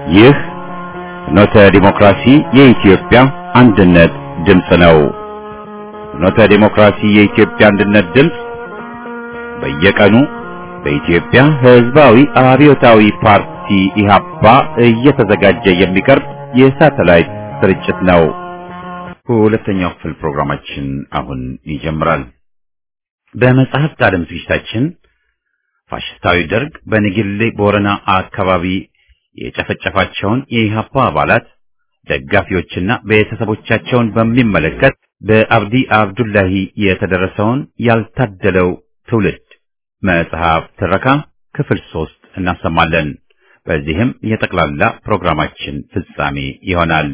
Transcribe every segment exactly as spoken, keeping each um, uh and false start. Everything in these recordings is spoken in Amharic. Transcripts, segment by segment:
ይህ ፍኖተ ዲሞክራሲ የኢትዮጵያ አንድነት ድምፅ ነው። ፍኖተ ዲሞክራሲ የኢትዮጵያ አንድነት ድምፅ በየቀኑ በኢትዮጵያ ሕዝባዊ አብዮታዊ ፓርቲ ኢህአፓ እየተዘጋጀ የሚቀርብ የሳተላይት ስርጭት ነው። ሁለተኛው ክፍል ፕሮግራማችን አሁን ይጀምራል። በመጽሐፍት ዓለም ዝግጅታችን ፋሽስታዊ ደርግ በንግሌ ቦረና አካባቢ የጨፈጨፋቸውን የኢህአፓ አባላት ደጋፊዎችና ቤተሰቦቻቸውን በሚመለከት በአብዲ አብዱላሂ የተደረሰውን ያልታደለው ትውልድ መጽሐፍ ትረካ ክፍል ሶስት እናሰማለን። በዚህም የጠቅላላ ፕሮግራማችን ፍጻሜ ይሆናል።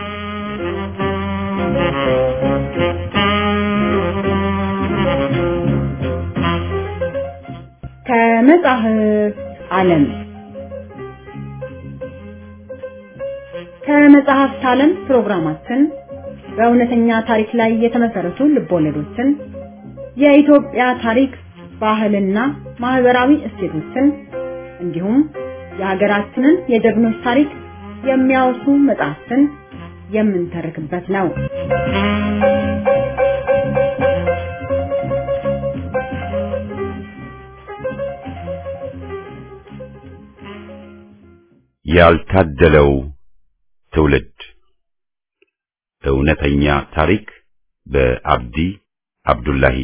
ከመጽሐፍት ዓለም ከመጽሐፍት ዓለም ፕሮግራማችን በእውነተኛ ታሪክ ላይ የተመሰረቱ ልቦለዶችን፣ የኢትዮጵያ ታሪክ፣ ባህልና ማህበራዊ እሴቶችን እንዲሁም የሀገራችንን የጀግኖች ታሪክ የሚያወሱ መጽሐፍትን የምንተርክበት ነው። ያልታደለው ትውልድ እውነተኛ ታሪክ በአብዲ አብዱላሂ።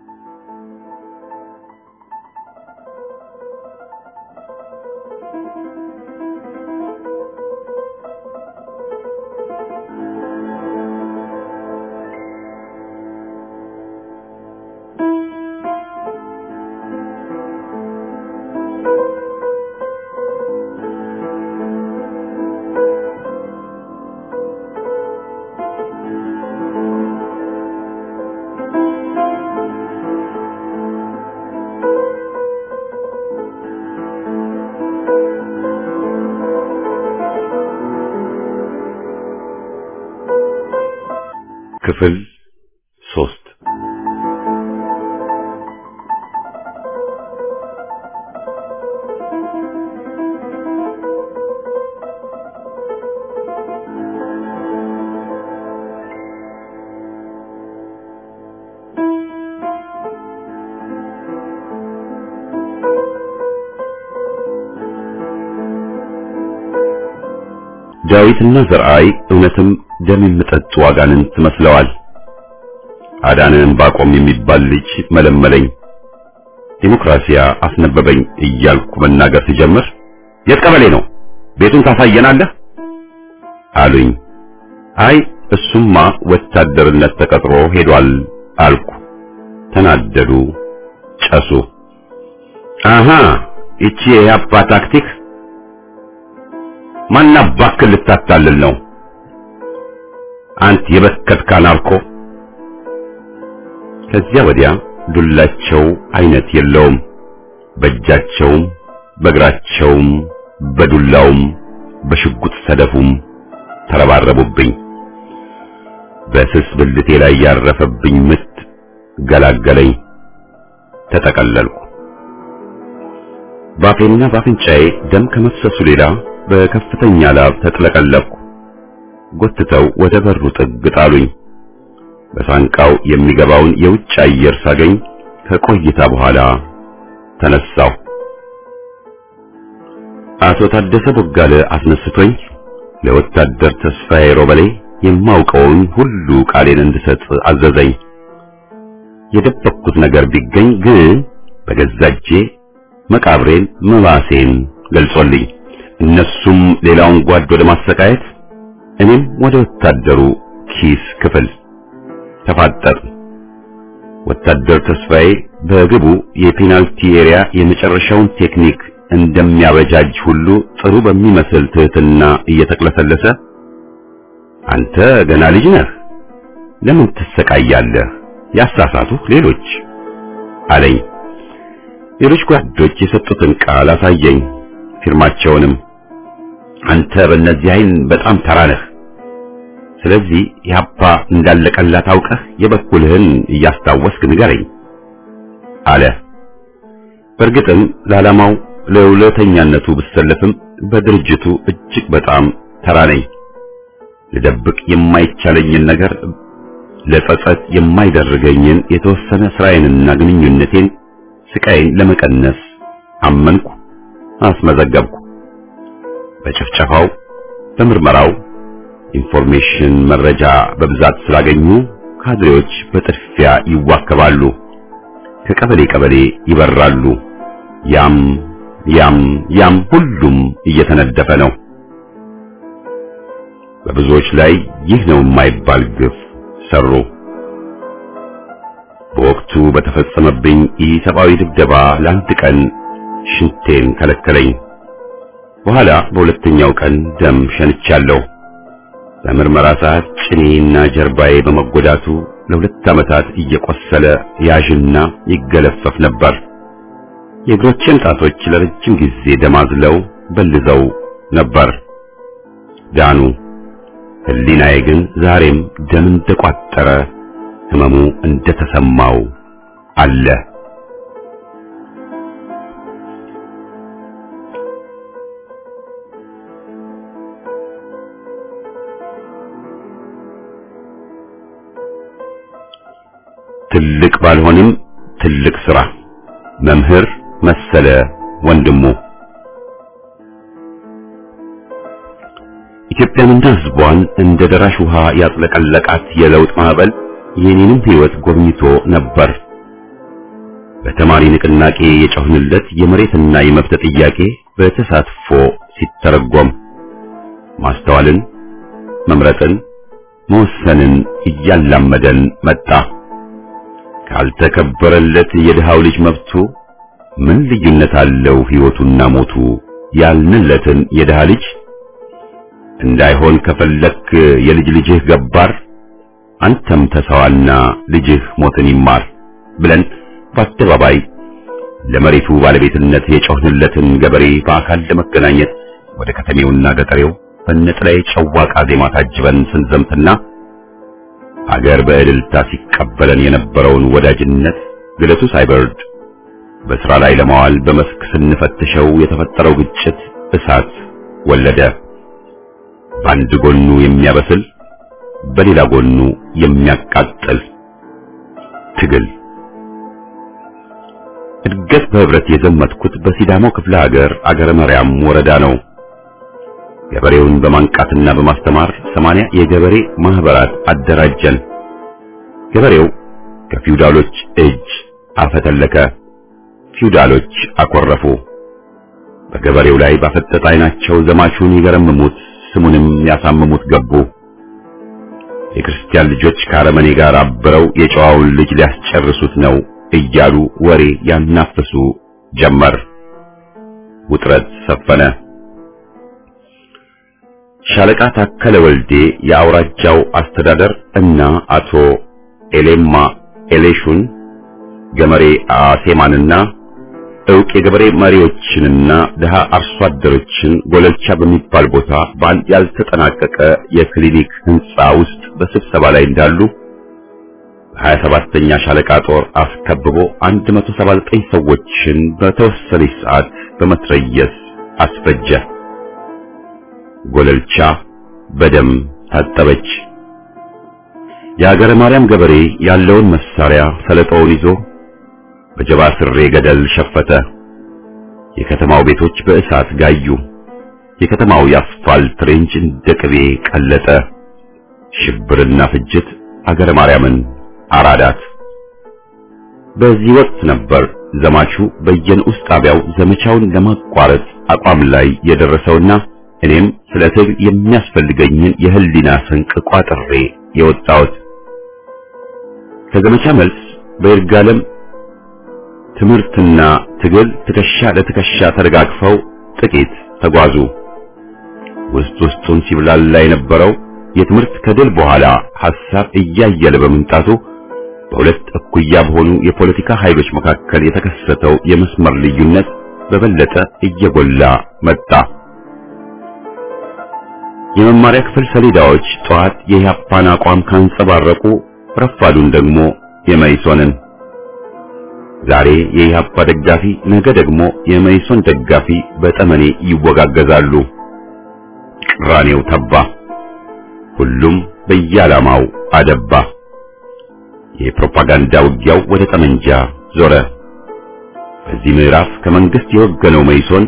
ክፍል ሶስት። ዳዊትና ዘርአይ እውነትም ደም የሚጠጡ አጋንንት መስለዋል። አዳንን ባቆም የሚባል ልጅ መለመለኝ፣ ዲሞክራሲያ አስነበበኝ እያልኩ መናገር ሲጀምር የት ቀበሌ ነው? ቤቱን ታሳየናለህ አሉኝ። አይ እሱማ ወታደርነት ተቀጥሮ ሄዷል አልኩ። ተናደዱ፣ ጨሱ። አሃ እቺ የያፓ ታክቲክ ማና ባክል ልታታልል ነው? አንተ የበከትካ ናርኮ። ከዚያ ወዲያ ዱላቸው አይነት የለውም። በእጃቸውም በእግራቸውም በዱላውም በሽጉጥ ሰደፉም ተረባረቡብኝ። በስስ ብልቴ ላይ ያረፈብኝ ምት ገላገለኝ። ተጠቀለልኩ። ባፌና ባፍንጫዬ ደም ከመፍሰሱ ሌላ በከፍተኛ ላብ ተጥለቀለቅኩ። ጎትተው ወደ በሩ ጥግ ጣሉኝ። በሳንቃው የሚገባውን የውጭ አየር ሳገኝ ከቆይታ በኋላ ተነሳሁ። አቶ ታደሰ ቦጋለ አስነስቶኝ ለወታደር ተስፋዬ ሮበሌ የማውቀውን ሁሉ ቃሌን እንድሰጥ አዘዘኝ። የደበቅኩት ነገር ቢገኝ ግን በገዛጄ መቃብሬን መባሴን ገልጾልኝ እነሱም ሌላውን ጓድ ወደ ማሰቃየት እኔም ወደ ወታደሩ ኪስ ክፍል ተፋጠጥ። ወታደር ተስፋዬ በግቡ የፔናልቲ ኤሪያ የመጨረሻውን ቴክኒክ እንደሚያበጃጅ ሁሉ ጥሩ በሚመስል ትህትና እየተቅለሰለሰ አንተ ገና ልጅ ነህ፣ ለምን ትሰቃያለህ? ያሳሳቱህ ሌሎች አለኝ። ሌሎች ጓዶች የሰጡትን ቃል አሳየኝ፣ ፊርማቸውንም። አንተ በእነዚህ አይን በጣም ተራ ነህ፣ ስለዚህ ያፓ እንዳለቀላት አውቀህ የበኩልህን እያስታወስክ ንገረኝ አለ። በእርግጥም ለዓላማው ለውለተኛነቱ ብሰለፍም በድርጅቱ እጅግ በጣም ተራ ነኝ። ልደብቅ የማይቻለኝን ነገር ለጸጸት የማይደርገኝን የተወሰነ ስራዬንና ግንኙነቴን ስቃይን ለመቀነስ አመንኩ፣ አስመዘገብኩ። በጭፍጨፋው በምርመራው ኢንፎርሜሽን መረጃ በብዛት ስላገኙ ካድሬዎች በጥድፊያ ይዋከባሉ፣ ከቀበሌ ቀበሌ ይበራሉ። ያም ያም ያም ሁሉም እየተነደፈ ነው። በብዙዎች ላይ ይህ ነው የማይባል ግፍ ሰሩ። በወቅቱ በተፈጸመብኝ ኢሰብአዊ ድብደባ ለአንድ ቀን ሽንቴን ከለከለኝ። በኋላ በሁለተኛው ቀን ደም ሸንቻለሁ። በምርመራ ሰዓት ጭኔና ጀርባዬ በመጎዳቱ ለሁለት ዓመታት እየቆሰለ ያዥና ይገለፈፍ ነበር። የእግሮቼን ጣቶች ለረጅም ጊዜ ደማዝለው በልዘው ነበር። ዳኑ። ህሊናዬ ግን ዛሬም ደም እንደቋጠረ ህመሙ እንደተሰማው አለ። ትልቅ ባልሆንም ትልቅ ስራ። መምህር መሰለ ወንድሙ። ኢትዮጵያንና ህዝቧን እንደ ደራሽ ውሃ ያጥለቀለቃት የለውጥ ማዕበል የኔንም ህይወት ጎብኝቶ ነበር። በተማሪ ንቅናቄ የጮህንለት የመሬትና የመብት ጥያቄ በተሳትፎ ሲተረጎም ማስተዋልን፣ መምረጥን፣ መወሰንን እያላመደን መጣ። ካልተከበረለት የድሃው ልጅ መብቱ ምን ልዩነት አለው ህይወቱና ሞቱ ያልንለትን የድሃ ልጅ እንዳይሆን ከፈለክ የልጅ ልጅህ ገባር አንተም ተሰዋና ልጅህ ሞትን ይማር ብለን በአደባባይ ለመሬቱ ባለቤትነት የጮህንለትን ገበሬ በአካል ለመገናኘት ወደ ከተሜውና ገጠሬው በነጠላዬ ጨዋቃ ዜማ ታጅበን ስንዘምትና አገር በእልልታ ሲቀበለን የነበረውን ወዳጅነት ግለቱ ሳይበርድ በስራ ላይ ለማዋል በመስክ ስንፈትሸው የተፈጠረው ግጭት እሳት ወለደ። በአንድ ጎኑ የሚያበስል በሌላ ጎኑ የሚያቃጥል ትግል። እድገት በህብረት የዘመትኩት በሲዳሞ ክፍለ ሀገር አገረ መርያም ወረዳ ነው። ገበሬውን በማንቃትና በማስተማር ሰማንያ የገበሬ ማህበራት አደራጀን። ገበሬው ከፊውዳሎች እጅ አፈተለከ፣ ፊውዳሎች አኮረፉ። በገበሬው ላይ ባፈጠጠ ዓይናቸው ዘማቹን ይገረምሙት ስሙንም ያሳምሙት ገቡ። የክርስቲያን ልጆች ከአረመኔ ጋር አብረው የጨዋውን ልጅ ሊያስጨርሱት ነው እያሉ ወሬ ያናፍሱ ጀመር። ውጥረት ሰፈነ። ሻለቃ ታከለ ወልዴ የአውራጃው አስተዳደር እና አቶ ኤሌማ ኤሌሹን ገመሬ አሴማንና ዕውቅ የገበሬ መሪዎችንና ደሃ አርሶ አደሮችን ጎለልቻ በሚባል ቦታ በአንድ ያልተጠናቀቀ የክሊኒክ ህንጻ ውስጥ በስብሰባ ላይ እንዳሉ ሀያ ሰባተኛ ሻለቃ ጦር አስከብቦ አንድ መቶ ሰባ ዘጠኝ ሰዎችን በተወሰነች ሰዓት በመትረየስ አስፈጀ። ጎለልቻ በደም ታጠበች። የአገረ ማርያም ገበሬ ያለውን መሳሪያ ሰለጠውን ይዞ በጀባ ስሬ ገደል ሸፈተ። የከተማው ቤቶች በእሳት ጋዩ። የከተማው የአስፋልት ሬንጅ እንደ ቅቤ ቀለጠ። ሽብርና ፍጅት አገረ ማርያምን አራዳት። በዚህ ወቅት ነበር ዘማቹ በየንዑስ ጣቢያው ዘመቻውን ለማቋረጥ አቋም ላይ የደረሰውና እኔም ስለ ትግል የሚያስፈልገኝን የህሊና ስንቅ ቋጥሬ የወጣሁት። ከዘመቻ መልስ በይርጋለም ትምህርትና ትግል ትከሻ ለትከሻ ተደጋግፈው ጥቂት ተጓዙ። ውስጥ ውስጡን ሲብላላ የነበረው የትምህርት ከድል በኋላ ሐሳብ እያየለ በመምጣቱ በሁለት እኩያ በሆኑ የፖለቲካ ኃይሎች መካከል የተከሰተው የመስመር ልዩነት በበለጠ እየጎላ መጣ። የመማሪያ ክፍል ሰሌዳዎች ጠዋት የኢህአፓን አቋም ካንጸባረቁ ረፋዱን ደግሞ የመይሶንን። ዛሬ የኢህአፓ ደጋፊ ነገ ደግሞ የመኢሶን ደጋፊ በጠመኔ ይወጋገዛሉ። ቅራኔው ተባ። ሁሉም በየዓላማው አደባ። የፕሮፓጋንዳ ውጊያው ወደ ጠመንጃ ዞረ። በዚህ ምዕራፍ ከመንግስት የወገነው መኢሶን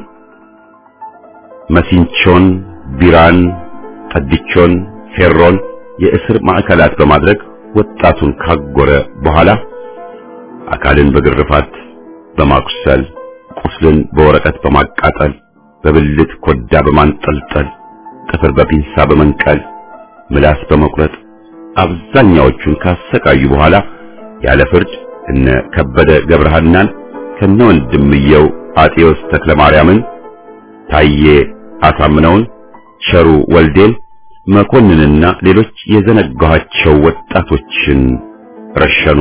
መሲንቾን፣ ቢራን፣ ጠድቾን፣ ፌሮን የእስር ማዕከላት በማድረግ ወጣቱን ካጎረ በኋላ አካልን በግርፋት በማቁሰል ቁስልን በወረቀት በማቃጠል በብልት ኮዳ በማንጠልጠል ጥፍር በፒንሳ በመንቀል ምላስ በመቁረጥ አብዛኛዎቹን ካሰቃዩ በኋላ ያለ ፍርድ እነ ከበደ ገብረሃናን ከነ ወንድምየው አጤዎስ ተክለማርያምን፣ ታዬ አሳምነውን፣ ሸሩ ወልዴን፣ መኮንንና ሌሎች የዘነጋኋቸው ወጣቶችን ረሸኑ።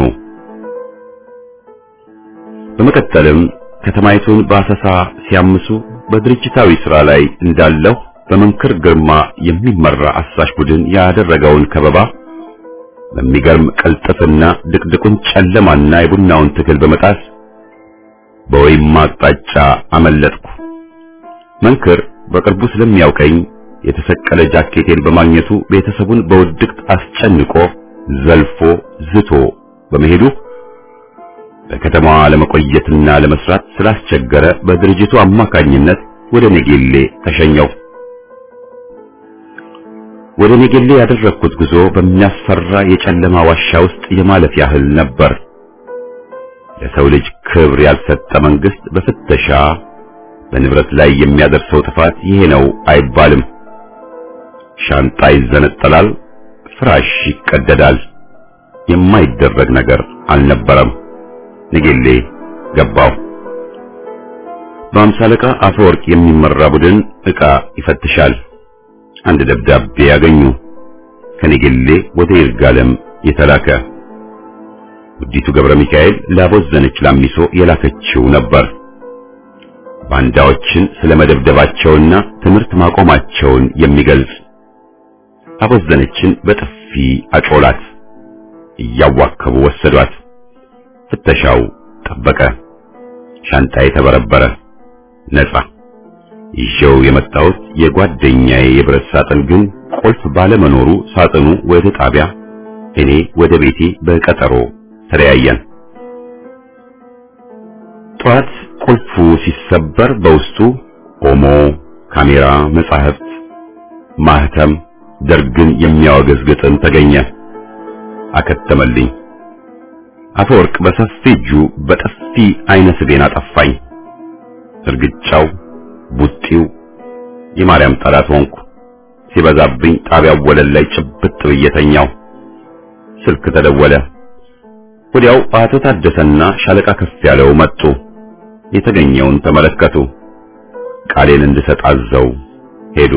በመቀጠልም ከተማይቱን በአሰሳ ሲያምሱ በድርጅታዊ ሥራ ላይ እንዳለው በመንክር ግርማ የሚመራ አሳሽ ቡድን ያደረገውን ከበባ በሚገርም ቅልጥፍና ድቅድቁን ጨለማና የቡናውን ትግል በመጣስ በወይም አቅጣጫ አመለጥኩ። መንክር በቅርቡ ስለሚያውቀኝ የተሰቀለ ጃኬቴን በማግኘቱ ቤተሰቡን በውድቅት አስጨንቆ ዘልፎ ዝቶ በመሄዱ በከተማዋ ለመቆየትና ለመስራት ስላስቸገረ በድርጅቱ አማካኝነት ወደ ኔጌሌ ተሸኘው። ወደ ኔጌሌ ያደረኩት ጉዞ በሚያስፈራ የጨለማ ዋሻ ውስጥ የማለፍ ያህል ነበር። ለሰው ልጅ ክብር ያልሰጠ መንግስት በፍተሻ በንብረት ላይ የሚያደርሰው ጥፋት ይሄ ነው አይባልም። ሻንጣ ይዘነጠላል፣ ፍራሽ ይቀደዳል። የማይደረግ ነገር አልነበረም። ኔጌሌ ገባው። በአምሳ አለቃ አፈወርቅ የሚመራ ቡድን ዕቃ ይፈትሻል። አንድ ደብዳቤ ያገኙ። ከኔጌሌ ወደ ይርጋለም የተላከ ውዲቱ ገብረ ሚካኤል ላቦዘነች ላሚሶ የላከችው ነበር። ባንዳዎችን ስለመደብደባቸውና ትምህርት ማቆማቸውን የሚገልጽ። አቦዘነችን በጥፊ አጮላት። እያዋከቡ ወሰዷት። ፍተሻው ጠበቀ። ሻንጣዬ ተበረበረ። ነጻ። ይዤው የመጣሁት የጓደኛዬ የብረት ሳጥን ግን ቁልፍ ባለመኖሩ ሳጥኑ ወደ ጣቢያ፣ እኔ ወደ ቤቴ በቀጠሮ ተለያየን። ጧት ቁልፉ ሲሰበር በውስጡ ኦሞ፣ ካሜራ፣ መጻሕፍት፣ ማህተም፣ ደርግን የሚያወግዝ ግጥም ተገኘ። አከተመልኝ። አፈወርቅ በሰፊ እጁ በጥፊ አይነ ስቤን አጠፋኝ። እርግጫው፣ ቡጢው የማርያም ጠላት ሆንኩ። ሲበዛብኝ ጣቢያው ወለል ላይ ጭብጥ ብዬ ተኛው። ስልክ ተደወለ። ወዲያው አቶ ታደሰና ሻለቃ ከፍ ያለው መጡ። የተገኘውን ተመለከቱ። ቃሌን እንድሰጥ አዘው ሄዱ።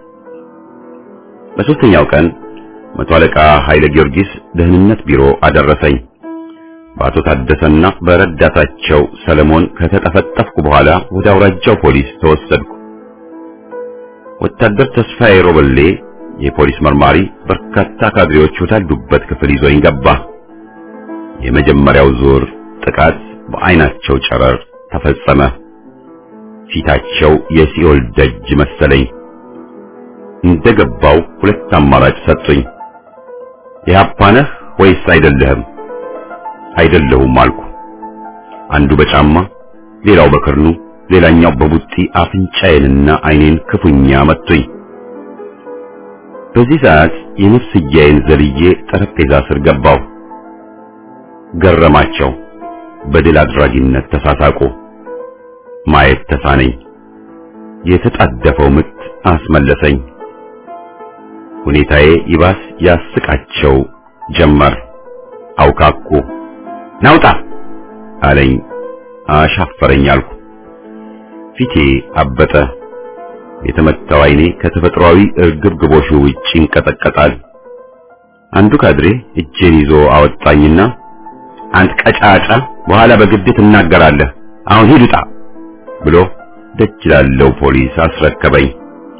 በሶስተኛው ቀን መቶ አለቃ ኃይለ ጊዮርጊስ ደህንነት ቢሮ አደረሰኝ። በአቶ ታደሰና በረዳታቸው ሰለሞን ከተጠፈጠፍኩ በኋላ ወደ አውራጃው ፖሊስ ተወሰድኩ። ወታደር ተስፋዬ ሮበሌ የፖሊስ መርማሪ በርካታ ካድሬዎች ወዳሉበት ክፍል ይዞኝ ገባ። የመጀመሪያው ዙር ጥቃት በአይናቸው ጨረር ተፈጸመ። ፊታቸው የሲኦል ደጅ መሰለኝ። እንደገባው ሁለት አማራጭ ሰጡኝ። ኢህአፓ ነህ ወይስ አይደለህም? አይደለሁም አልኩ። አንዱ በጫማ ሌላው በክርኑ ሌላኛው በቡጢ አፍንጫዬንና አይኔን ክፉኛ መቱኝ። በዚህ ሰዓት የነፍስያዬን ዘልዬ ጠረጴዛ ስር ገባው። ገረማቸው። በድል አድራጊነት ተሳሳቁ። ማየት ተሳነኝ። የተጣደፈው ምት አስመለሰኝ። ሁኔታዬ ይባስ ያስቃቸው ጀመር። አውካኩ። ናውጣ አለኝ። አሻፈረኝ አልኩ። ፊቴ አበጠ። የተመታው አይኔ ከተፈጥሯዊ እርግብግቦሹ ውጭ ይንቀጠቀጣል። አንዱ ካድሬ እጄን ይዞ አወጣኝና አንተ ቀጫጫ በኋላ በግድ ትናገራለህ፣ አሁን ሂድ ውጣ ብሎ ደጅ ላለው ፖሊስ አስረከበኝ።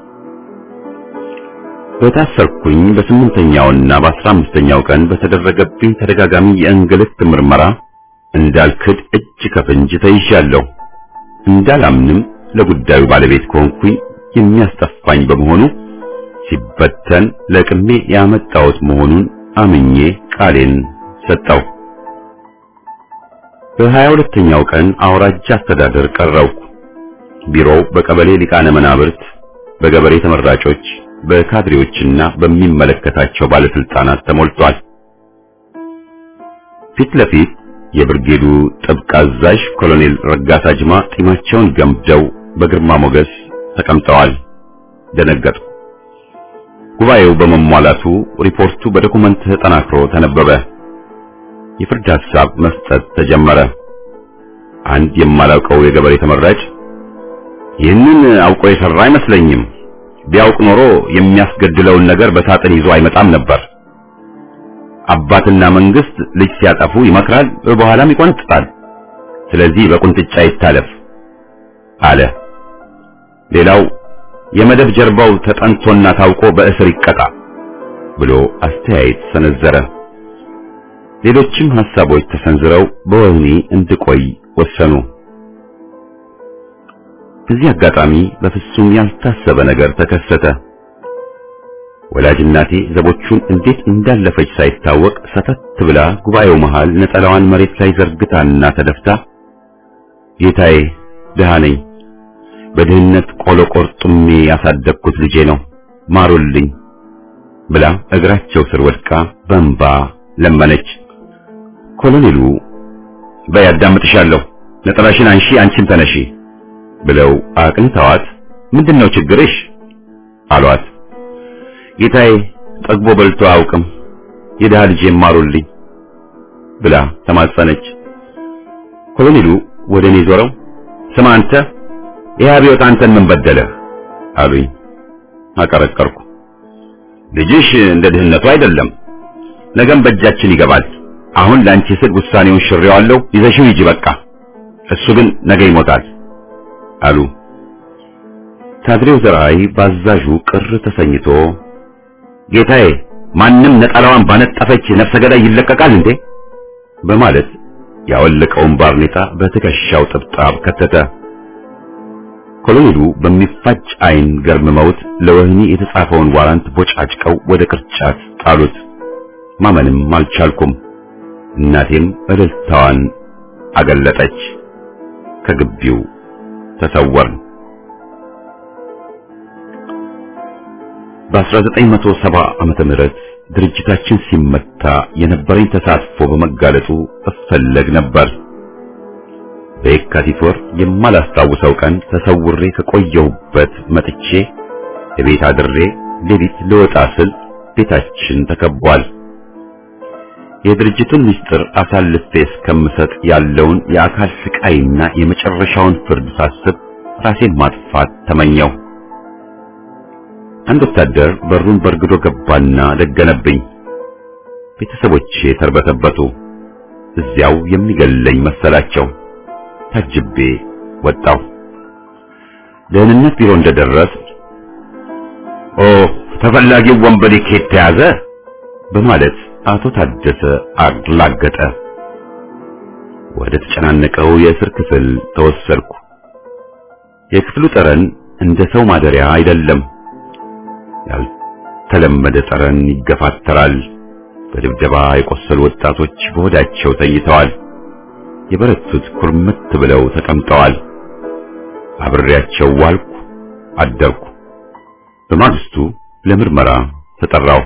በታሰርኩኝ በስምንተኛውና በአስራ አምስተኛው ቀን በተደረገብኝ ተደጋጋሚ የእንግልት ምርመራ እንዳልክድ እጅ ከፍንጅ ተይዣለሁ። እንዳላምንም ለጉዳዩ ባለቤት ከሆንኩኝ የሚያስጠፋኝ በመሆኑ ሲበተን ለቅሜ ያመጣሁት መሆኑን አምኜ ቃሌን ሰጠው። በሀያ ሁለተኛው ቀን አውራጃ አስተዳደር ቀረብኩ። ቢሮው በቀበሌ ሊቃነ መናብርት፣ በገበሬ ተመራጮች፣ በካድሬዎችና በሚመለከታቸው ባለስልጣናት ተሞልቷል። ፊት ለፊት የብርጌዱ ጥብቅ አዛዥ ኮሎኔል ረጋሳ ጅማ ጢማቸውን ገምደው በግርማ ሞገስ ተቀምጠዋል። ደነገጥኩ። ጉባኤው በመሟላቱ ሪፖርቱ በዶኩመንት ተጠናክሮ ተነበበ። የፍርድ ሐሳብ መስጠት ተጀመረ። አንድ የማላውቀው የገበሬ ተመራጭ ይህንን አውቆ የሰራ አይመስለኝም፣ ቢያውቅ ኖሮ የሚያስገድለውን ነገር በሳጥን ይዞ አይመጣም ነበር። አባትና መንግስት ልጅ ሲያጠፉ ይመክራል፣ በኋላም ይቆንጥጣል። ስለዚህ በቁንጥጫ ይታለፍ አለ። ሌላው የመደብ ጀርባው ተጠንቶና ታውቆ በእስር ይቀጣ ብሎ አስተያየት ሰነዘረ። ሌሎችም ሐሳቦች ተሰንዝረው በወህኒ እንድቆይ ወሰኑ። በዚህ አጋጣሚ በፍጹም ያልታሰበ ነገር ተከሰተ። ወላጅ እናቴ ዘቦቹን እንዴት እንዳለፈች ሳይታወቅ ሰተት ብላ ጉባኤው መሃል ነጠላዋን መሬት ላይ ዘርግታና ተደፍታ ጌታዬ ደሃ ነኝ፣ በድህነት ቆሎ ቆርጡሜ ያሳደግኩት ልጄ ነው፣ ማሩልኝ ብላ እግራቸው ስር ወድቃ በእንባ ለመነች። ኮሎኔሉ በያዳምጥሻለሁ፣ ነጠላሽን አንሺ፣ አንቺም ተነሺ ብለው አቅንተዋት ምንድነው ችግርሽ አሏት። ጌታዬ ጠግቦ በልቶ አያውቅም፣ የደሃ ልጄ ማሩልኝ ብላ ተማጸነች። ኮሎኔሉ ወደ እኔ ዞረው ስማ አንተ ይህ አብዮት አንተን ምን በደለህ አሉኝ። አቀረቀርኩ። ልጅሽ እንደ ድህነቱ አይደለም፣ ነገም በእጃችን ይገባል። አሁን ላንቺ ስል ውሳኔውን ሽሬዋለሁ፣ ይዘሽው ሂጂ በቃ፣ እሱ ግን ነገ ይሞታል አሉ። ታድሬው ዘርአይ ባዛዡ ቅር ተሰኝቶ ጌታዬ ማንም ነጠላዋን ባነጠፈች ነፍሰ ገዳይ ይለቀቃል እንዴ በማለት ያወለቀውን ባርኔጣ በትከሻው ጥብጣብ ከተተ። ኮሎኔሉ በሚፋጭ አይን ገርምመውት ለወህኒ የተጻፈውን ዋራንት ቦጫጭቀው ወደ ቅርጫት ጣሉት። ማመንም አልቻልኩም። እናቴም እልልታዋን አገለጠች። ከግቢው ተሰወርን። በአስራ ዘጠኝ መቶ ሰባ ዓመተ ምህረት ድርጅታችን ሲመታ የነበረኝ ተሳትፎ በመጋለጡ እፈለግ ነበር። በየካቲት ወር የማላስታውሰው ቀን ተሰውሬ ከቆየሁበት መጥቼ የቤት አድሬ ሌሊት ልወጣ ስል ቤታችን ተከቧል። የድርጅቱን ምስጢር አሳልፌ እስከምሰጥ ያለውን የአካል ስቃይና የመጨረሻውን ፍርድ ሳስብ ራሴን ማጥፋት ተመኘው። አንድ ወታደር በሩን በርግዶ ገባና ደገነብኝ። ቤተሰቦቼ ተርበተበቱ። እዚያው የሚገለኝ መሰላቸው። ታጅቤ ወጣሁ። ደህንነት ቢሮ እንደደረስ ኦ ተፈላጊው ወንበዴ ከየት ተያዘ በማለት አቶ ታደሰ አላገጠ። ወደ ተጨናነቀው የእስር ክፍል ተወሰድኩ። የክፍሉ ጠረን እንደ ሰው ማደሪያ አይደለም። ያልተለመደ ጠረን ይገፋተራል። በድብደባ የቆሰሉ ወጣቶች በሆዳቸው ተኝተዋል። የበረቱት ኩርምት ብለው ተቀምጠዋል። አብሬያቸው ዋልኩ፣ አደርኩ። በማግስቱ ለምርመራ ተጠራው።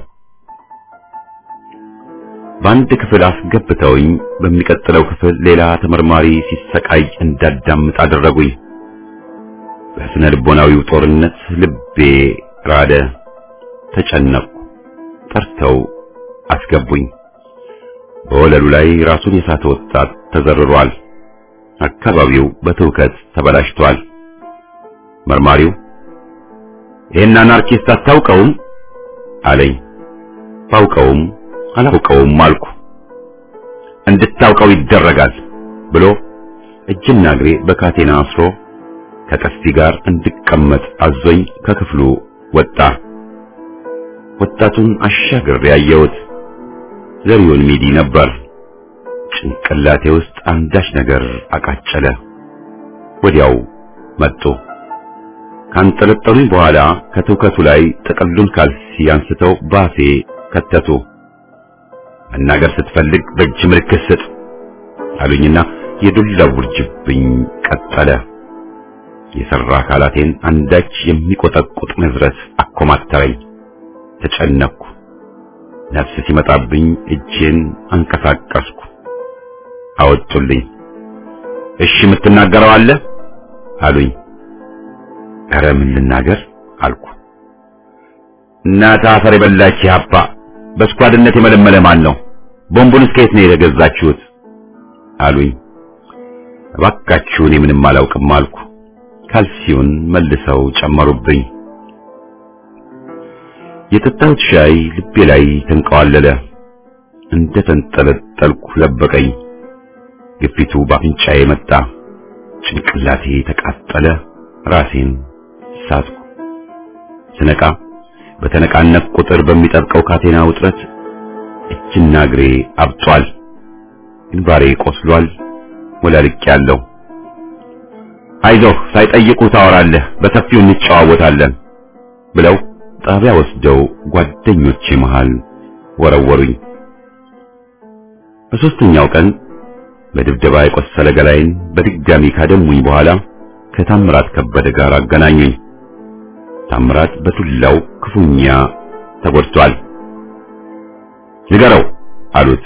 በአንድ ክፍል አስገብተውኝ በሚቀጥለው ክፍል ሌላ ተመርማሪ ሲሰቃይ እንዳዳምጥ አደረጉኝ። በስነ ልቦናዊው ጦርነት ልቤ ራደ፣ ተጨነቅኩ። ጠርተው አስገቡኝ። በወለሉ ላይ ራሱን የሳተ ወጣት ተዘርሯል። አካባቢው በትውከት ተበላሽቷል። መርማሪው ይሄን አናርኪስት አታውቀውም አለኝ። ባውቀውም አላውቀውም አልኩ። እንድታውቀው ይደረጋል ብሎ እጅና እግሬ በካቴና አስሮ ከጠፍቲ ጋር እንድቀመጥ አዞኝ ከክፍሉ ወጣ። ወጣቱን አሻግሬ ያየሁት ዘሪሁን ሚዲ ነበር። ጭንቅላቴ ውስጥ አንዳች ነገር አቃጨለ። ወዲያው መጡ። ካንጠለጠሉኝ በኋላ ከትውከቱ ላይ ጥቅሉን ካልሲ አንስተው ባፌ ከተቱ። መናገር ስትፈልግ በእጅ ምልክት ስጥ አሉኝና የዱላው ውርጅብኝ ቀጠለ። የሰራ አካላቴን አንዳች የሚቆጠቁጥ ንዝረት አኮማተረኝ። ተጨነቅኩ። ነፍስ ሲመጣብኝ እጄን አንቀሳቀስኩ። አወጡልኝ። እሺ የምትናገረው አለ አሉኝ። ኧረ ምን ልናገር አልኩ። እናት አፈር የበላች ያባ በስኳድነት የመለመለ ማን ነው? ቦምቡን እስከየት ነው የገዛችሁት አሉኝ። እባካችሁ እኔ ምንም አላውቅም አልኩ። ካልሲውን መልሰው ጨመሩብኝ። የጠጣሁት ሻይ ልቤ ላይ ተንቀዋለለ። እንደ ተንጠለጠልኩ ለበቀኝ። ግፊቱ በአፍንጫዬ መጣ። ጭንቅላቴ ተቃጠለ። ራሴን ሳትኩ። ስነቃ በተነቃነቅ ቁጥር በሚጠብቀው ካቴና ውጥረት እጅና እግሬ አብጧል። ግንባሬ ቆስሏል። ወላልቄያለሁ። አይዞህ ሳይጠይቁ ታወራለህ፣ በሰፊው እንጨዋወታለን ብለው ጣቢያ ወስደው ጓደኞቼ መሃል ወረወሩኝ። በሶስተኛው ቀን በድብደባ የቆሰለ ገላይን በድጋሚ ካደሙኝ በኋላ ከታምራት ከበደ ጋር አገናኙኝ። ታምራት በቱላው ክፉኛ ተጎድቷል። ንገረው አሉት።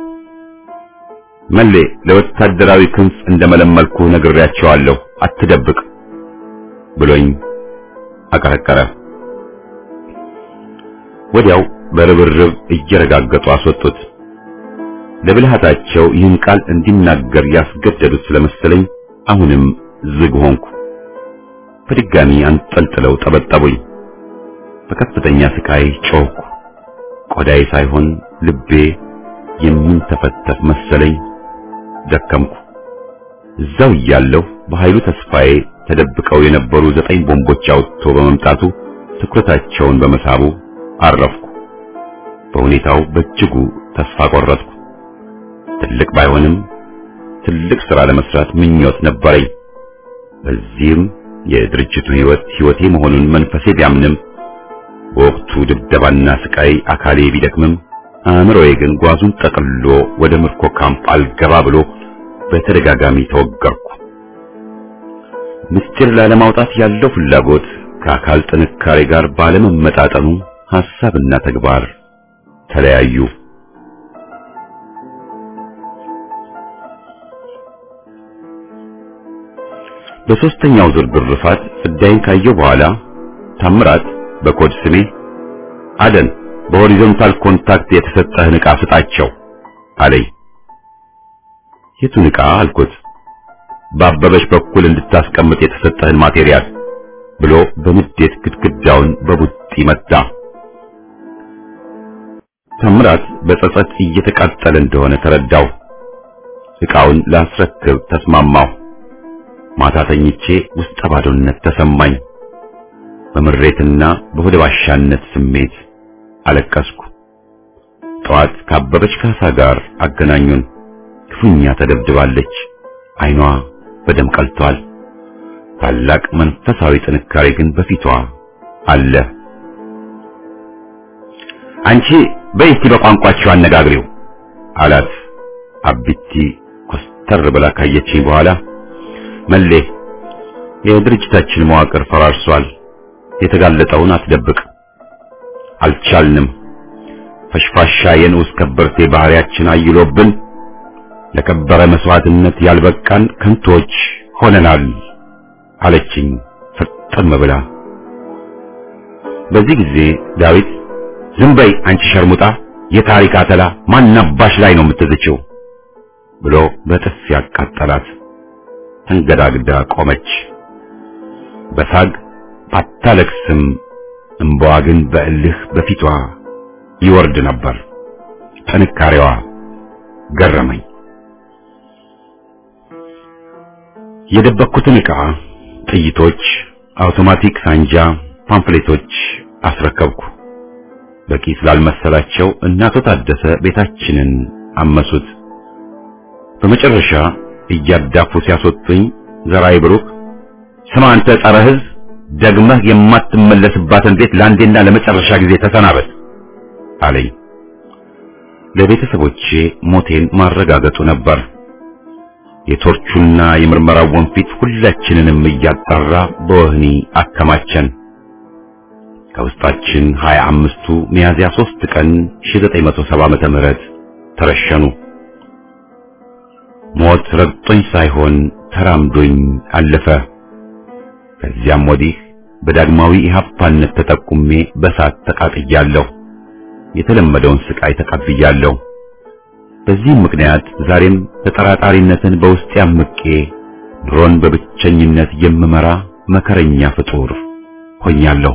መሌ ለወታደራዊ ክንፍ እንደመለመልኩ ነግሬያቸዋለሁ፣ አትደብቅ ብሎኝ አቀረቀረ። ወዲያው በርብርብ እየረጋገጡ አስወጡት። ለብልሃታቸው ይህን ቃል እንዲናገር ያስገደዱት ስለመሰለኝ አሁንም ዝግ ሆንኩ። በድጋሚ አንጠልጥለው ጠበጠቡኝ። በከፍተኛ ስቃይ ጮህኩ። ቆዳዬ ሳይሆን ልቤ የሚንተፈተፍ መሰለኝ። ደከምኩ። እዛው እያለሁ በኃይሉ ተስፋዬ ተደብቀው የነበሩ ዘጠኝ ቦምቦች አውጥቶ በመምጣቱ ትኩረታቸውን በመሳቡ አረፍኩ። በሁኔታው በእጅጉ ተስፋ ቆረጥኩ። ትልቅ ባይሆንም ትልቅ ሥራ ለመስራት ምኞት ነበረኝ። በዚህም የድርጅቱ ሕይወት ሕይወቴ መሆኑን መንፈሴ ቢያምንም በወቅቱ ድብደባና ስቃይ አካሌ ቢደክምም አእምሮዬ ግን ጓዙን ጠቅልሎ ወደ ምርኮ ካምፕ አልገባ ብሎ በተደጋጋሚ ተወገርኩ። ምስጢር ላለማውጣት ያለው ፍላጎት ከአካል ጥንካሬ ጋር ባለመመጣጠኑ ሐሳብና ተግባር ተለያዩ። በሶስተኛው ዙር ግርፋት ፍዳይን ካየው በኋላ ታምራት በኮድ ስሜ አደን በሆሪዞንታል ኮንታክት የተሰጠህን ዕቃ ስጣቸው አለኝ። የቱን ዕቃ አልኩት። በአበበሽ በኩል እንድታስቀምጥ የተሰጠህን ማቴሪያል ብሎ በንዴት ግድግዳውን በቡጢ መታ። ታምራት በጸጸት እየተቃጠለ እንደሆነ ተረዳው። ዕቃውን ላስረክብ ተስማማው። ማታ ተኝቼ ውስጠ ባዶነት ተሰማኝ። በምሬትና በሆደ ባሻነት ስሜት አለቀስኩ። ጠዋት ካበበች ካሳ ጋር አገናኙን። ክፉኛ ተደብድባለች። ዓይኗ በደም ቀልቷል። ታላቅ መንፈሳዊ ጥንካሬ ግን በፊቷ አለ። አንቺ በይስቲ በቋንቋቸው አነጋግሪው አላት። አቢቲ ኮስተር ብላ ካየችኝ በኋላ መሌ የድርጅታችን መዋቅር ፈራርሷል። የተጋለጠውን አትደብቅ። አልቻልንም። ፈሽፋሻ የንዑስ ከበርቴ ባህሪያችን አይሎብን ለከበረ መስዋዕትነት ያልበቃን ከንቶች ሆነናል አለችኝ ፍጥም ብላ። በዚህ ጊዜ ዳዊት ዝም በይ አንቺ ሸርሙጣ፣ የታሪክ አተላ ማናባሽ ላይ ነው የምትዝችው ብሎ በጥፊ ያቃጠላት። ተንገዳግዳ ቆመች። በሳግ ባታለቅስም እንባዋ ግን በእልህ በፊቷ ይወርድ ነበር። ጥንካሬዋ ገረመኝ። የደበኩትን ዕቃ፣ ጥይቶች፣ አውቶማቲክ ሳንጃ፣ ፓምፍሌቶች አስረከብኩ። በቂ ስላልመሰላቸው እናቶ ታደሰ ቤታችንን አመሱት። በመጨረሻ እያዳፉ ሲያስወጡኝ ዘራይ ብሩክ ስማ አንተ ጸረ ሕዝብ ደግመህ የማትመለስባትን ቤት ለአንዴና ለመጨረሻ ጊዜ ተሰናበት አለኝ። ለቤተሰቦቼ ሞቴን ማረጋገጡ ነበር። የቶርቹና የምርመራው ወንፊት ሁላችንንም እያጣራ በወህኒ አከማቸን። ከውስጣችን ሀያ አምስቱ ሚያዝያ ሶስት ቀን ሺህ ዘጠኝ መቶ ሰባ ዓመተ ምህረት ተረሸኑ። ሞት ረግጦኝ ሳይሆን ተራምዶኝ አለፈ። ከዚያም ወዲህ በዳግማዊ ኢህአፓነት ተጠቁሜ በሳት ተቃጥያለሁ። የተለመደውን ስቃይ ተቀብያለሁ። በዚህም ምክንያት ዛሬም ተጠራጣሪነትን በውስጤ አምቄ ድሮን በብቸኝነት የምመራ መከረኛ ፍጡር ሆኛለሁ።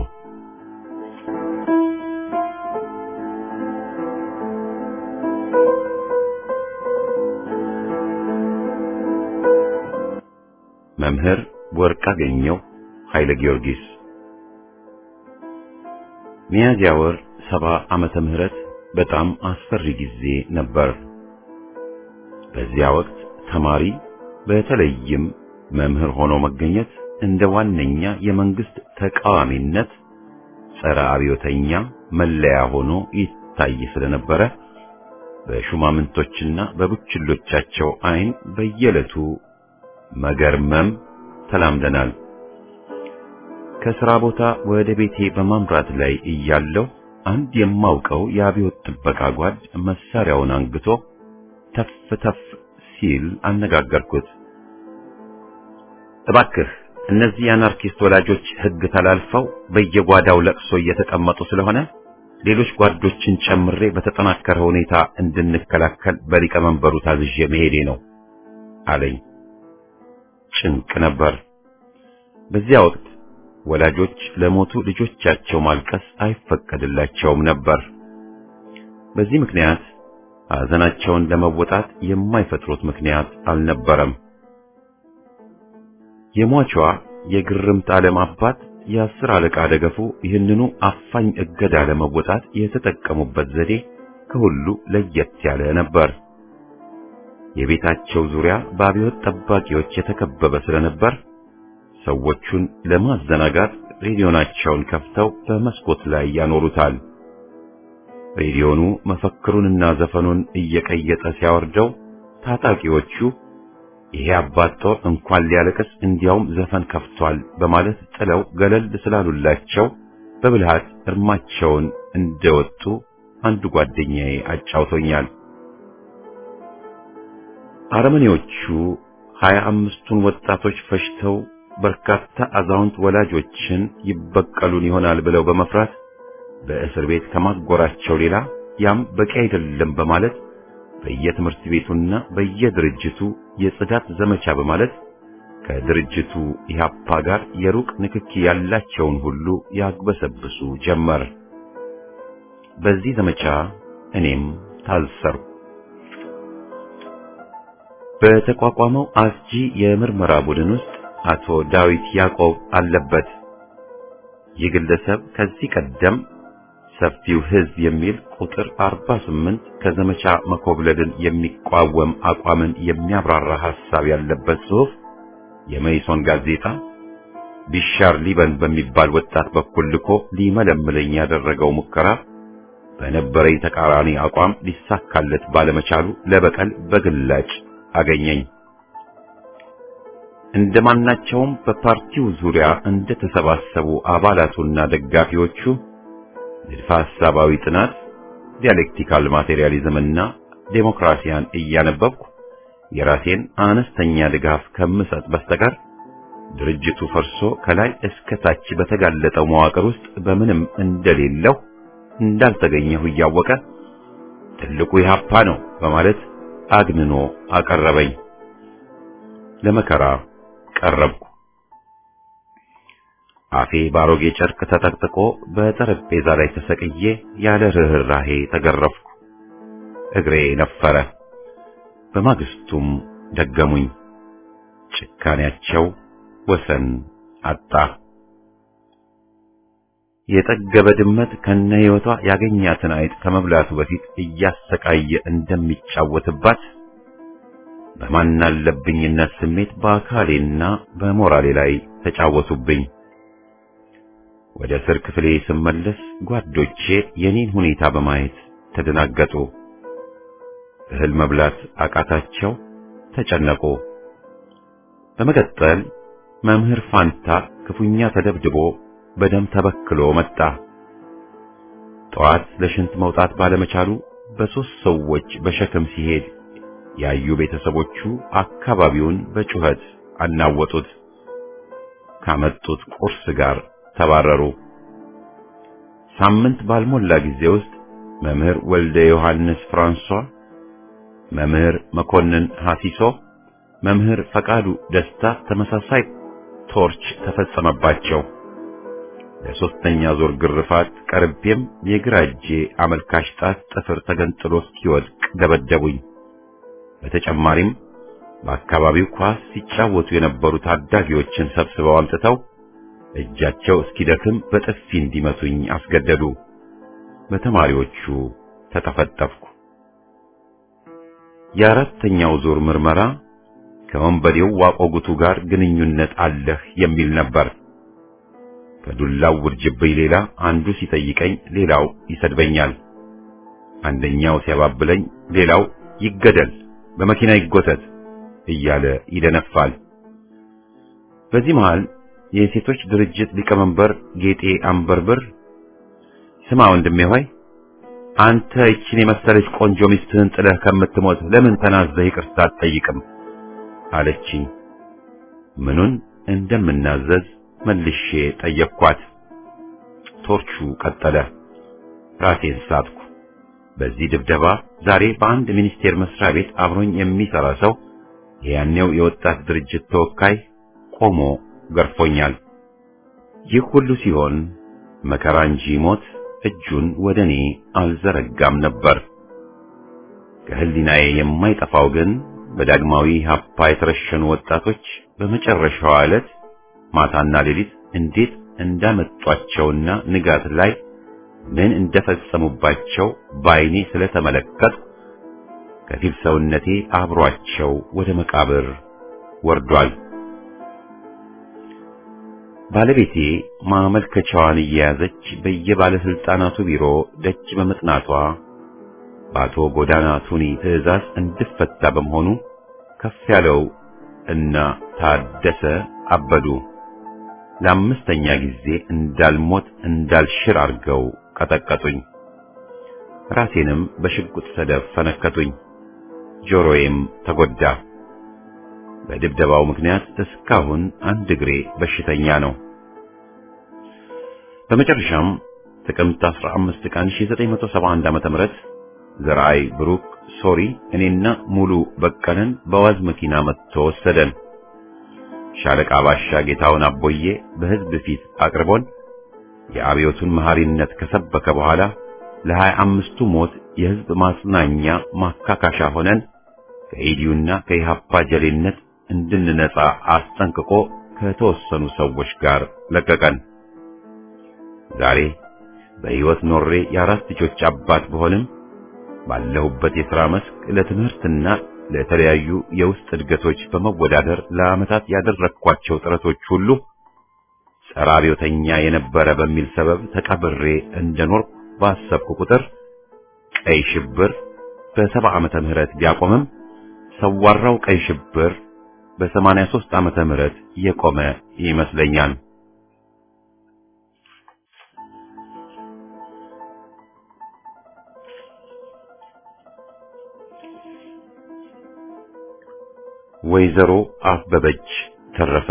መምህር ወርቅአገኘሁ ኃይለ ጊዮርጊስ ሚያዝያ ወር ሰባ ዓመተ ምህረት በጣም አስፈሪ ጊዜ ነበር። በዚያ ወቅት ተማሪ በተለይም መምህር ሆኖ መገኘት እንደ ዋነኛ የመንግስት ተቃዋሚነት ጸረ አብዮተኛ መለያ ሆኖ ይታይ ስለነበረ በሹማምንቶችና በቡችሎቻቸው አይን በየዕለቱ መገርመም ተላምደናል። ከሥራ ቦታ ወደ ቤቴ በማምራት ላይ እያለሁ አንድ የማውቀው የአብዮት ጥበቃ ጓድ መሳሪያውን አንግቶ ተፍ ተፍ ሲል አነጋገርኩት። እባክህ እነዚህ አናርኪስት ወላጆች ሕግ ተላልፈው በየጓዳው ለቅሶ እየተቀመጡ ስለሆነ ሌሎች ጓዶችን ጨምሬ በተጠናከረ ሁኔታ እንድንከላከል በሊቀመንበሩ ታዝዤ መሄዴ ነው አለኝ። ጭንቅ ነበር። በዚያ ወቅት ወላጆች ለሞቱ ልጆቻቸው ማልቀስ አይፈቀድላቸውም ነበር። በዚህ ምክንያት ሐዘናቸውን ለመወጣት የማይፈጥሩት ምክንያት አልነበረም። የሟቿ የግርምት ዓለም አባት የአስር አለቃ ደገፉ ይህንኑ አፋኝ እገዳ ለመወጣት የተጠቀሙበት ዘዴ ከሁሉ ለየት ያለ ነበር። የቤታቸው ዙሪያ በአብዮት ጠባቂዎች የተከበበ ስለነበር ሰዎቹን ለማዘናጋት ሬዲዮናቸውን ከፍተው በመስኮት ላይ ያኖሩታል። ሬዲዮኑ መፈክሩንና ዘፈኑን እየቀየጠ ሲያወርደው ታጣቂዎቹ ይሄ አባት ጦር እንኳን ሊያለቅስ እንዲያውም ዘፈን ከፍቷል በማለት ጥለው ገለል ስላሉላቸው በብልሃት እርማቸውን እንደወጡ አንዱ ጓደኛዬ አጫውቶኛል። አረመኔዎቹ ሀያ አምስቱን ወጣቶች ፈሽተው በርካታ አዛውንት ወላጆችን ይበቀሉን ይሆናል ብለው በመፍራት በእስር ቤት ከማጎራቸው ሌላ ያም በቂ አይደለም በማለት በየትምህርት ቤቱና በየድርጅቱ የጽዳት ዘመቻ በማለት ከድርጅቱ ኢህአፓ ጋር የሩቅ ንክኪ ያላቸውን ሁሉ ያግበሰብሱ ጀመር። በዚህ ዘመቻ እኔም ታሰርኩ። በተቋቋመው አስጂ የምርመራ ቡድን ውስጥ አቶ ዳዊት ያዕቆብ አለበት። ይህ ግለሰብ ከዚህ ቀደም ሰፊው ሕዝብ የሚል ቁጥር አርባ ስምንት ከዘመቻ መኮብለልን የሚቋወም አቋምን የሚያብራራ ሐሳብ ያለበት ጽሑፍ የመይሶን ጋዜጣ ቢሻር ሊበን በሚባል ወጣት በኩል ልኮ ሊመለምለኝ ያደረገው ሙከራ በነበረኝ ተቃራኒ አቋም ሊሳካለት ባለመቻሉ ለበቀል በግላጭ አገኘኝ። እንደማናቸውም በፓርቲው ዙሪያ እንደተሰባሰቡ አባላቱና ደጋፊዎቹ ንድፈ ሐሳባዊ ጥናት፣ ዲያሌክቲካል ማቴሪያሊዝምና ዴሞክራሲያን እያነበብኩ የራሴን አነስተኛ ድጋፍ ከምሰጥ በስተቀር ድርጅቱ ፈርሶ ከላይ እስከ ታች በተጋለጠው መዋቅር ውስጥ በምንም እንደሌለው እንዳልተገኘሁ እያወቀ ትልቁ ኢህአፓ ነው በማለት አግንኖ አቀረበኝ። ለመከራ ቀረብኩ። አፌ ባሮጌ ጨርቅ ተጠቅጥቆ በጠረጴዛ ላይ ተሰቅዬ ያለ ርህራሄ ተገረፍኩ። እግሬ ነፈረ። በማግስቱም ደገሙኝ። ጭካኔያቸው ወሰን አጣ። የጠገበ ድመት ከነ ሕይወቷ ያገኛትን አይጥ ከመብላቱ በፊት እያሰቃየ እንደሚጫወትባት በማናለብኝነት ስሜት በአካሌና በሞራሌ ላይ ተጫወቱብኝ። ወደ እስር ክፍሌ ስመለስ ጓዶቼ የኔን ሁኔታ በማየት ተደናገጡ። እህል መብላት አቃታቸው፣ ተጨነቁ። በመቀጠል መምህር ፋንታ ክፉኛ ተደብድቦ በደም ተበክሎ መጣ። ጠዋት ለሽንት መውጣት ባለመቻሉ በሶስት ሰዎች በሸክም ሲሄድ ያዩ ቤተሰቦቹ አካባቢውን በጩኸት አናወጡት። ካመጡት ቁርስ ጋር ተባረሩ። ሳምንት ባልሞላ ጊዜ ውስጥ መምህር ወልደ ዮሐንስ ፍራንሷ፣ መምህር መኮንን ሐሲሶ፣ መምህር ፈቃዱ ደስታ ተመሳሳይ ቶርች ተፈጸመባቸው። ለሶስተኛ ዙር ግርፋት ቀርቤም የግራ እጄ አመልካች ጣት ጥፍር ተገንጥሎ እስኪወድቅ ደበደቡኝ። በተጨማሪም በአካባቢው ኳስ ሲጫወቱ የነበሩ ታዳጊዎችን ሰብስበው አምጥተው እጃቸው እስኪደክም በጥፊ እንዲመቱኝ አስገደዱ። በተማሪዎቹ ተጠፈጠፍኩ። የአራተኛው ዙር ምርመራ ከወንበዴው ዋቆጉቱ ጋር ግንኙነት አለህ የሚል ነበር። ከዱላው ውርጅብኝ ሌላ አንዱ ሲጠይቀኝ ሌላው ይሰድበኛል። አንደኛው ሲያባብለኝ ሌላው ይገደል፣ በመኪና ይጎተት እያለ ይደነፋል። በዚህ መሃል የሴቶች ድርጅት ሊቀመንበር ጌጤ አንበርብር ስማ ወንድሜ ሆይ አንተ እቺን የመሰለች ቆንጆ ሚስትህን ጥለህ ከምትሞት ለምን ተናዘህ ይቅርታ አትጠይቅም አለችኝ። ምኑን እንደምናዘዝ መልሼ ጠየቅኳት። ቶርቹ ቀጠለ። ራሴን ሳትኩ። በዚህ ድብደባ ዛሬ በአንድ ሚኒስቴር መስሪያ ቤት አብሮኝ የሚሰራ ሰው ያኔው የወጣት ድርጅት ተወካይ ቆሞ ገርፎኛል። ይህ ሁሉ ሲሆን መከራ እንጂ ሞት እጁን ወደኔ አልዘረጋም ነበር። ከህሊናዬ የማይጠፋው ግን በዳግማዊ ሀፓ የተረሸኑ ወጣቶች በመጨረሻው ዕለት ማታና ሌሊት እንዴት እንዳመጧቸውና ንጋት ላይ ምን እንደፈጸሙባቸው ባይኔ ስለተመለከት ከፊል ሰውነቴ አብሯቸው ወደ መቃብር ወርዷል። ባለቤቴ ማመልከቻዋን እየያዘች በየባለስልጣናቱ ቢሮ ደጅ በመጥናቷ በአቶ ጎዳና ቱኒ ትዕዛዝ እንድፈታ በመሆኑ ከፍ ያለው እና ታደሰ አበዱ ለአምስተኛ ጊዜ እንዳልሞት እንዳልሽር አርገው ቀጠቀጡኝ። ራሴንም በሽጉጥ ሰደፍ ፈነከቱኝ። ጆሮዬም ተጎዳ። በድብደባው ምክንያት እስካሁን አንድ እግሬ በሽተኛ ነው። በመጨረሻም ጥቅምት አስራ አምስት ቀን ሺህ ዘጠኝ መቶ ሰባ አንድ ዓመተ ምህረት ዘርአይ ብሩክ ሶሪ እኔና ሙሉ በቀለን በዋዝ መኪና መጥቶ ወሰደን። ሻለቃ ባሻ ጌታውን አቦዬ በህዝብ ፊት አቅርቦን የአብዮቱን መሐሪነት ከሰበከ በኋላ ለሀያ አምስቱ ሞት የህዝብ ማጽናኛ ማካካሻ ሆነን ከኢዲዩና ከኢሃፓ ጀሌነት እንድንነጻ አስጠንቅቆ ከተወሰኑ ሰዎች ጋር ለቀቀን። ዛሬ በህይወት ኖሬ የአራት ልጆች አባት በሆንም ባለሁበት የሥራ መስክ ለትምህርትና ለተለያዩ የውስጥ እድገቶች በመወዳደር ለዓመታት ያደረግኳቸው ጥረቶች ሁሉ ጸረ አብዮተኛ የነበረ በሚል ሰበብ ተቀብሬ እንደኖርኩ ባሰብኩ ቁጥር ቀይ ሽብር በሰባ ዓመተ ምህረት ቢያቆምም ሰዋራው ቀይ ሽብር በሰማንያ ሦስት ዓመተ ምህረት የቆመ ይመስለኛል። ወይዘሮ አበበች ተረፈ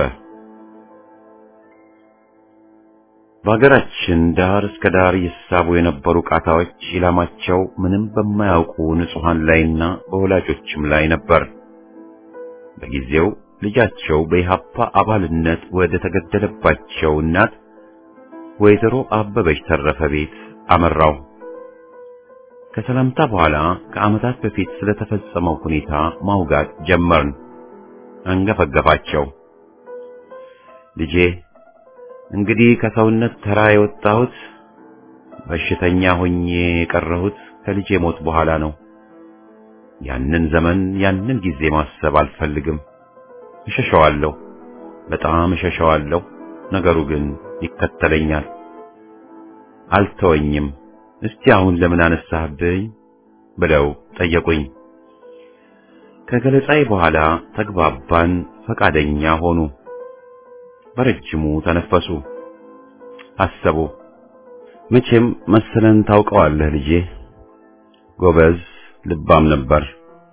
በሀገራችን ዳር እስከ ዳር ይሳቡ የነበሩ ቃታዎች ኢላማቸው ምንም በማያውቁ ንጹሃን ላይና በወላጆችም ላይ ነበር። በጊዜው ልጃቸው በኢሃፓ አባልነት ወደ ተገደለባቸው እናት ወይዘሮ አበበች ተረፈ ቤት አመራው። ከሰላምታ በኋላ ከዓመታት በፊት ስለተፈጸመው ሁኔታ ማውጋት ጀመርን። አንገፈገፋቸው። ልጄ እንግዲህ ከሰውነት ተራ የወጣሁት በሽተኛ ሆኜ የቀረሁት ከልጄ ሞት በኋላ ነው። ያንን ዘመን ያንን ጊዜ ማሰብ አልፈልግም። እሸሸዋለሁ፣ በጣም እሸሸዋለሁ። ነገሩ ግን ይከተለኛል፣ አልተወኝም። እስቲ አሁን ለምን አነሳህብኝ ብለው ጠየቁኝ። ከገለጻዬ በኋላ ተግባባን፣ ፈቃደኛ ሆኑ። በረጅሙ ተነፈሱ፣ አሰቡ። መቼም መሰለን ታውቀዋለህ ልጄ፣ ጎበዝ ልባም ነበር።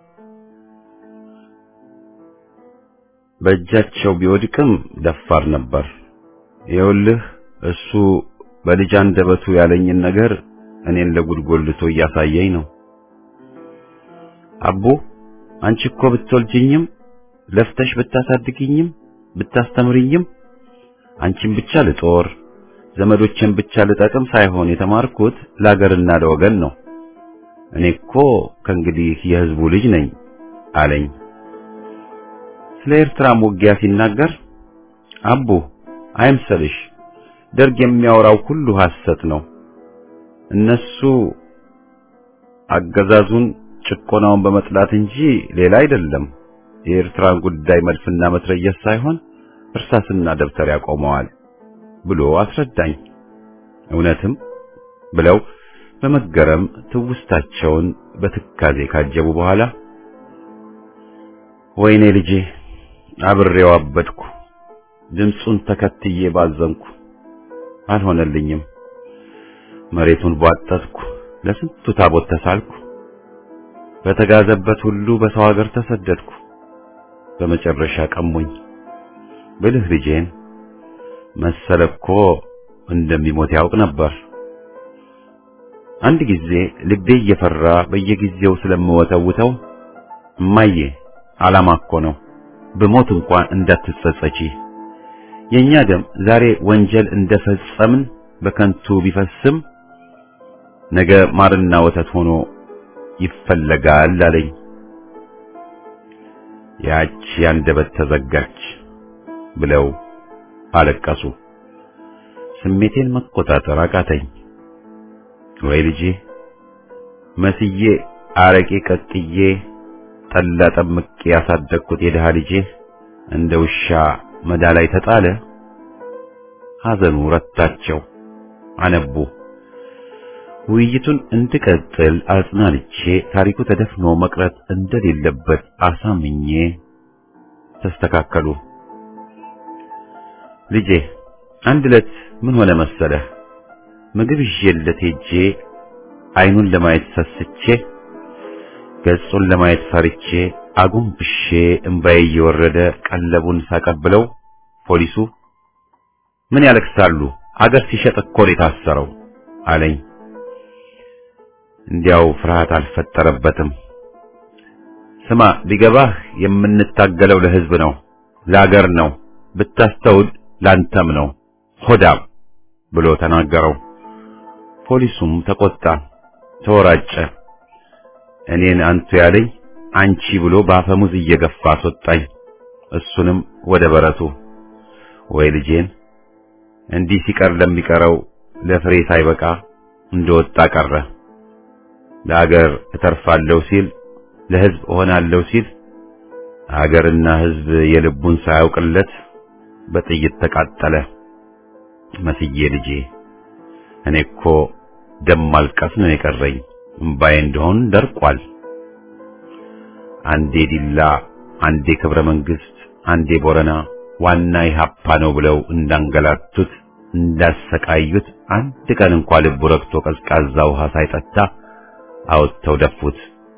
በእጃቸው ቢወድቅም ደፋር ነበር። ይኸውልህ እሱ በልጅ አንደበቱ ያለኝን ነገር እኔን ለጉድጎልቶ እያሳየኝ ነው። አቡ አንቺ እኮ ብትወልጂኝም ለፍተሽ ብታሳድጊኝም ብታስተምሪኝም አንቺን ብቻ ልጦር ዘመዶችን ብቻ ልጠቅም ሳይሆን የተማርኩት ለአገርና ለወገን ነው። እኔ እኮ ከእንግዲህ የሕዝቡ ልጅ ነኝ አለኝ። ስለ ኤርትራ ውጊያ ሲናገር አቡ አይምሰልሽ፣ ደርግ የሚያወራው ሁሉ ሐሰት ነው። እነሱ አገዛዙን ጭቆናውን በመጥላት እንጂ ሌላ አይደለም። የኤርትራን ጉዳይ መድፍና መትረየስ ሳይሆን እርሳስና ደብተር ያቆመዋል ብሎ አስረዳኝ። እውነትም ብለው በመገረም ትውስታቸውን በትካዜ ካጀቡ በኋላ ወይኔ ልጄ አብሬው አበድኩ፣ ድምፁን ተከትዬ ባዘንኩ፣ አልሆነልኝም። መሬቱን ቧጠጥኩ፣ ለስንቱ ታቦት ተሳልኩ፣ በተጋዘበት ሁሉ በሰው ሀገር ተሰደድኩ። በመጨረሻ ቀሙኝ። ብልህ ልጄን መሰለኮ እንደሚሞት ያውቅ ነበር። አንድ ጊዜ ልቤ እየፈራ በየጊዜው ስለምወተውተው እማዬ ዓላማ እኮ ነው፣ በሞት እንኳን እንዳትጸጸቺ። የኛ ደም ዛሬ ወንጀል እንደፈጸምን በከንቱ ቢፈስም ነገ ማርና ወተት ሆኖ ይፈለጋል አለኝ። ያች ያንደበት ተዘጋች ብለው አለቀሱ። ስሜቴን መቆጣጠር አቃተኝ። ወይ ልጄ መስዬ አረቄ ቀጥዬ ጠላ ጠምቄ ያሳደግኩት የደሃ ልጄ እንደ ውሻ መዳ ላይ ተጣለ። ሐዘኑ ረታቸው፣ አነቡ። ውይይቱን እንድቀጥል አጽናንቼ ታሪኩ ተደፍኖ መቅረት እንደሌለበት አሳምኜ ተስተካከሉ። ልጄ አንድ ዕለት ምን ሆነ መሰለህ? ምግብ ይዤለት ሄጄ አይኑን ለማየት ሰስቼ ገጹን ለማየት ፈርቼ አጉንብሼ እንባዬ እየወረደ ቀለቡን ሳቀብለው ፖሊሱ ምን ያለቅሳሉ? አገር ሲሸጥ እኮ ነው የታሰረው አለኝ። እንዲያው ፍርሃት አልፈጠረበትም። ስማ ቢገባህ የምንታገለው ለሕዝብ ነው፣ ለአገር ነው፣ ብታስተውል ላንተም ነው ሆዳም ብሎ ተናገረው። ፖሊሱም ተቆጣ፣ ተወራጨ። እኔን አንቱ ያለኝ አንቺ ብሎ በአፈሙዝ እየገፋ አስወጣኝ፣ እሱንም ወደ በረቱ። ወይ ልጄን እንዲህ ሲቀር ለሚቀረው ለፍሬ ሳይበቃ እንደወጣ ቀረ። ለአገር እተርፋለሁ ሲል፣ ለሕዝብ እሆናለሁ ሲል አገርና ሕዝብ የልቡን ሳያውቅለት በጥይት ተቃጠለ። መስዬ ልጄ እኔ እኮ ደም ማልቀስ ነው የቀረኝ፣ እምባዬ እንደሆን ደርቋል። አንዴ ዲላ፣ አንዴ ክብረ መንግስት፣ አንዴ ቦረና ዋና ኢህአፓ ነው ብለው እንዳንገላቱት እንዳሰቃዩት አንድ ቀን እንኳን ልቡ ረክቶ ቀዝቃዛ ውሃ ሳይጠጣ አውጥተው ደፉት።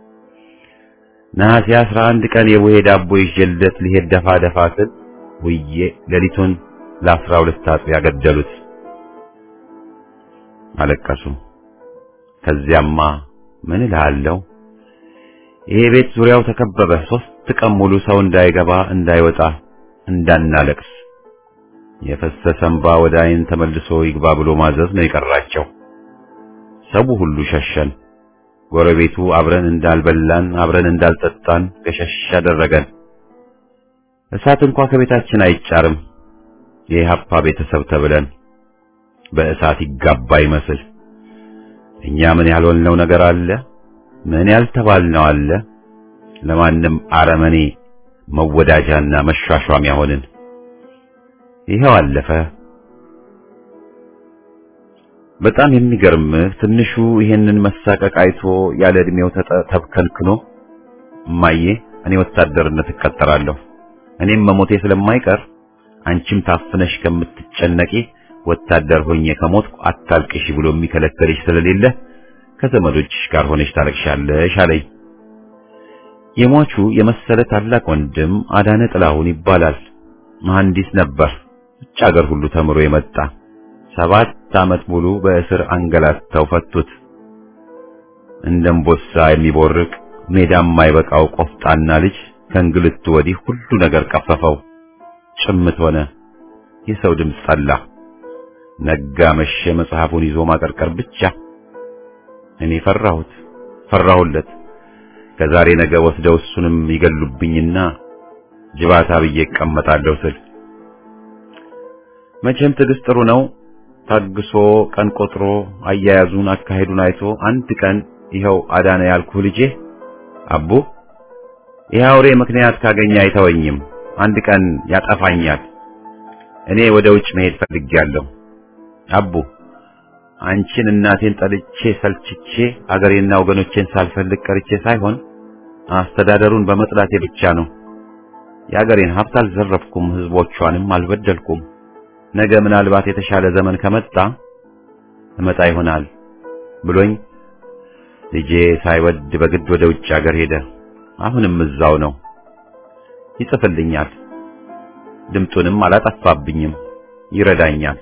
ነሐሴ አስራ አንድ ቀን የቡሄ ዳቦ ይዤለት ሊሄድ ደፋ ደፋ ስል ውዬ ሌሊቱን ለአስራ ሁለት አጥቢያ ገደሉት። አለቀሱ። ከዚያማ ምን እልሃለሁ፣ ይሄ ቤት ዙሪያው ተከበበ። ሶስት ቀን ሙሉ ሰው እንዳይገባ እንዳይወጣ እንዳናለቅስ። የፈሰሰ እንባ ወደ ዓይን ተመልሶ ይግባ ብሎ ማዘዝ ነው የቀራቸው። ሰው ሁሉ ሸሸን። ጎረቤቱ አብረን እንዳልበላን አብረን እንዳልጠጣን ገሸሽ አደረገን። እሳት እንኳን ከቤታችን አይጫርም። የኢህአፓ ቤተሰብ ተብለን በእሳት ይጋባ ይመስል እኛ ምን ያልሆንነው ነገር አለ? ምን ያልተባልነው አለ? ለማንም አረመኔ መወዳጃና መሿሿሚያ ሆንን። ይሄው አለፈ። በጣም የሚገርምህ ትንሹ ይሄንን መሳቀቅ አይቶ ያለ እድሜው ተብከልክሎ እማዬ እኔ ወታደርነት እቀጠራለሁ፣ እኔም መሞቴ ስለማይቀር አንቺም ታፍነሽ ከምትጨነቂ ወታደር ሆኜ ከሞትኩ አታልቅሽ ብሎ የሚከለክልሽ ስለሌለ ከዘመዶችሽ ጋር ሆነሽ ታለቅሻለሽ አለኝ። የሟቹ የመሰለ ታላቅ ወንድም አዳነ ጥላሁን ይባላል። መሐንዲስ ነበር። ውጭ ሀገር ሁሉ ተምሮ የመጣ ሰባት ዓመት ሙሉ በእስር አንገላተው ፈቱት። እንደምቦሳ የሚቦርቅ ሜዳም የማይበቃው ቆፍጣና ልጅ ከእንግልቱ ወዲህ ሁሉ ነገር ቀፈፈው። ጭምት ሆነ። የሰው ድምፅ ጠላ። ነጋ መሸ መጽሐፉን ይዞ ማቀርቀር ብቻ። እኔ ፈራሁት፣ ፈራሁለት። ከዛሬ ነገ ወስደው እሱንም ይገሉብኝና ጅባታ ብዬ እቀመጣለሁ ስል መቼም ትዕግስት ጥሩ ነው። ታግሶ ቀን ቆጥሮ አያያዙን አካሄዱን አይቶ አንድ ቀን ይኸው አዳነ ያልኩህ ልጄ አቡ ይሄ አውሬ ምክንያት ካገኘ አይተወኝም፣ አንድ ቀን ያጠፋኛል። እኔ ወደ ውጭ መሄድ ፈልጌያለሁ። አቡ አንቺን እናቴን ጠልቼ ሰልችቼ አገሬና ወገኖቼን ሳልፈልግ ቀርቼ ሳይሆን አስተዳደሩን በመጥላቴ ብቻ ነው። የአገሬን ሀብት አልዘረፍኩም፣ ህዝቦቿንም አልበደልኩም። ነገ ምናልባት የተሻለ ዘመን ከመጣ እመጣ ይሆናል ብሎኝ ልጄ ሳይወድ በግድ ወደ ውጭ ሀገር ሄደ። አሁንም እዛው ነው። ይጽፍልኛል፣ ድምጡንም አላጠፋብኝም፣ ይረዳኛል።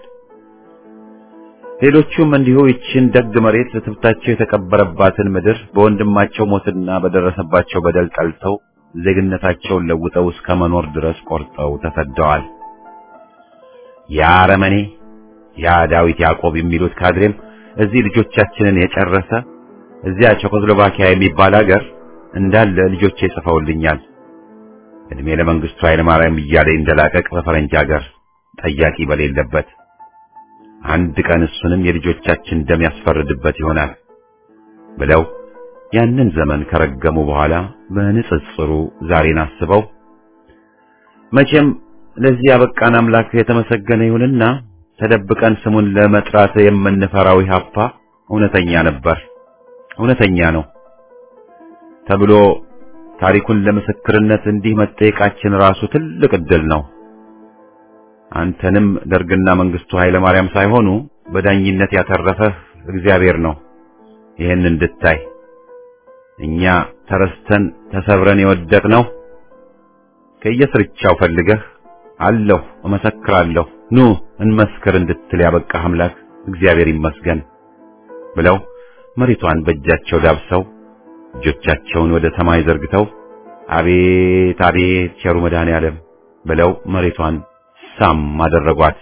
ሌሎቹም እንዲሁ ይችን ደግ መሬት ትብታቸው የተቀበረባትን ምድር በወንድማቸው ሞትና በደረሰባቸው በደል ጠልተው ዜግነታቸውን ለውጠው እስከ መኖር ድረስ ቆርጠው ተሰደዋል። ያ አረመኔ ያ ዳዊት ያዕቆብ የሚሉት ካድሬም እዚህ ልጆቻችንን የጨረሰ እዚያ ቼኮስሎቫኪያ የሚባል ሀገር እንዳለ ልጆቼ ጽፈውልኛል። እድሜ ለመንግስቱ ኃይለ ማርያም እያለ እንደላቀቅ በፈረንጅ ሀገር ጠያቂ በሌለበት አንድ ቀን እሱንም የልጆቻችን ደም ያስፈርድበት ይሆናል ብለው ያንን ዘመን ከረገሙ በኋላ በንጽጽሩ ዛሬን አስበው መቼም ለዚህ ያበቃን አምላክ የተመሰገነ ይሁንና ተደብቀን ስሙን ለመጥራት የምንፈራው ኢህአፓ እውነተኛ ነበር፣ እውነተኛ ነው ተብሎ ታሪኩን ለምስክርነት እንዲህ መጠየቃችን ራሱ ትልቅ ዕድል ነው። አንተንም ደርግና መንግስቱ ኃይለ ማርያም ሳይሆኑ በዳኝነት ያተረፈህ እግዚአብሔር ነው። ይሄን እንድታይ እኛ ተረስተን ተሰብረን የወደቅነው ከየስርቻው ፈልገህ አለሁ እመሰክራለሁ ኑ እንመስክር እንድትል ያበቃህ አምላክ እግዚአብሔር ይመስገን ብለው መሬቷን በእጃቸው ዳብሰው እጆቻቸውን ወደ ሰማይ ዘርግተው አቤት አቤት ቸሩ መድኃኔዓለም ብለው መሬቷን ሳም አደረጓት።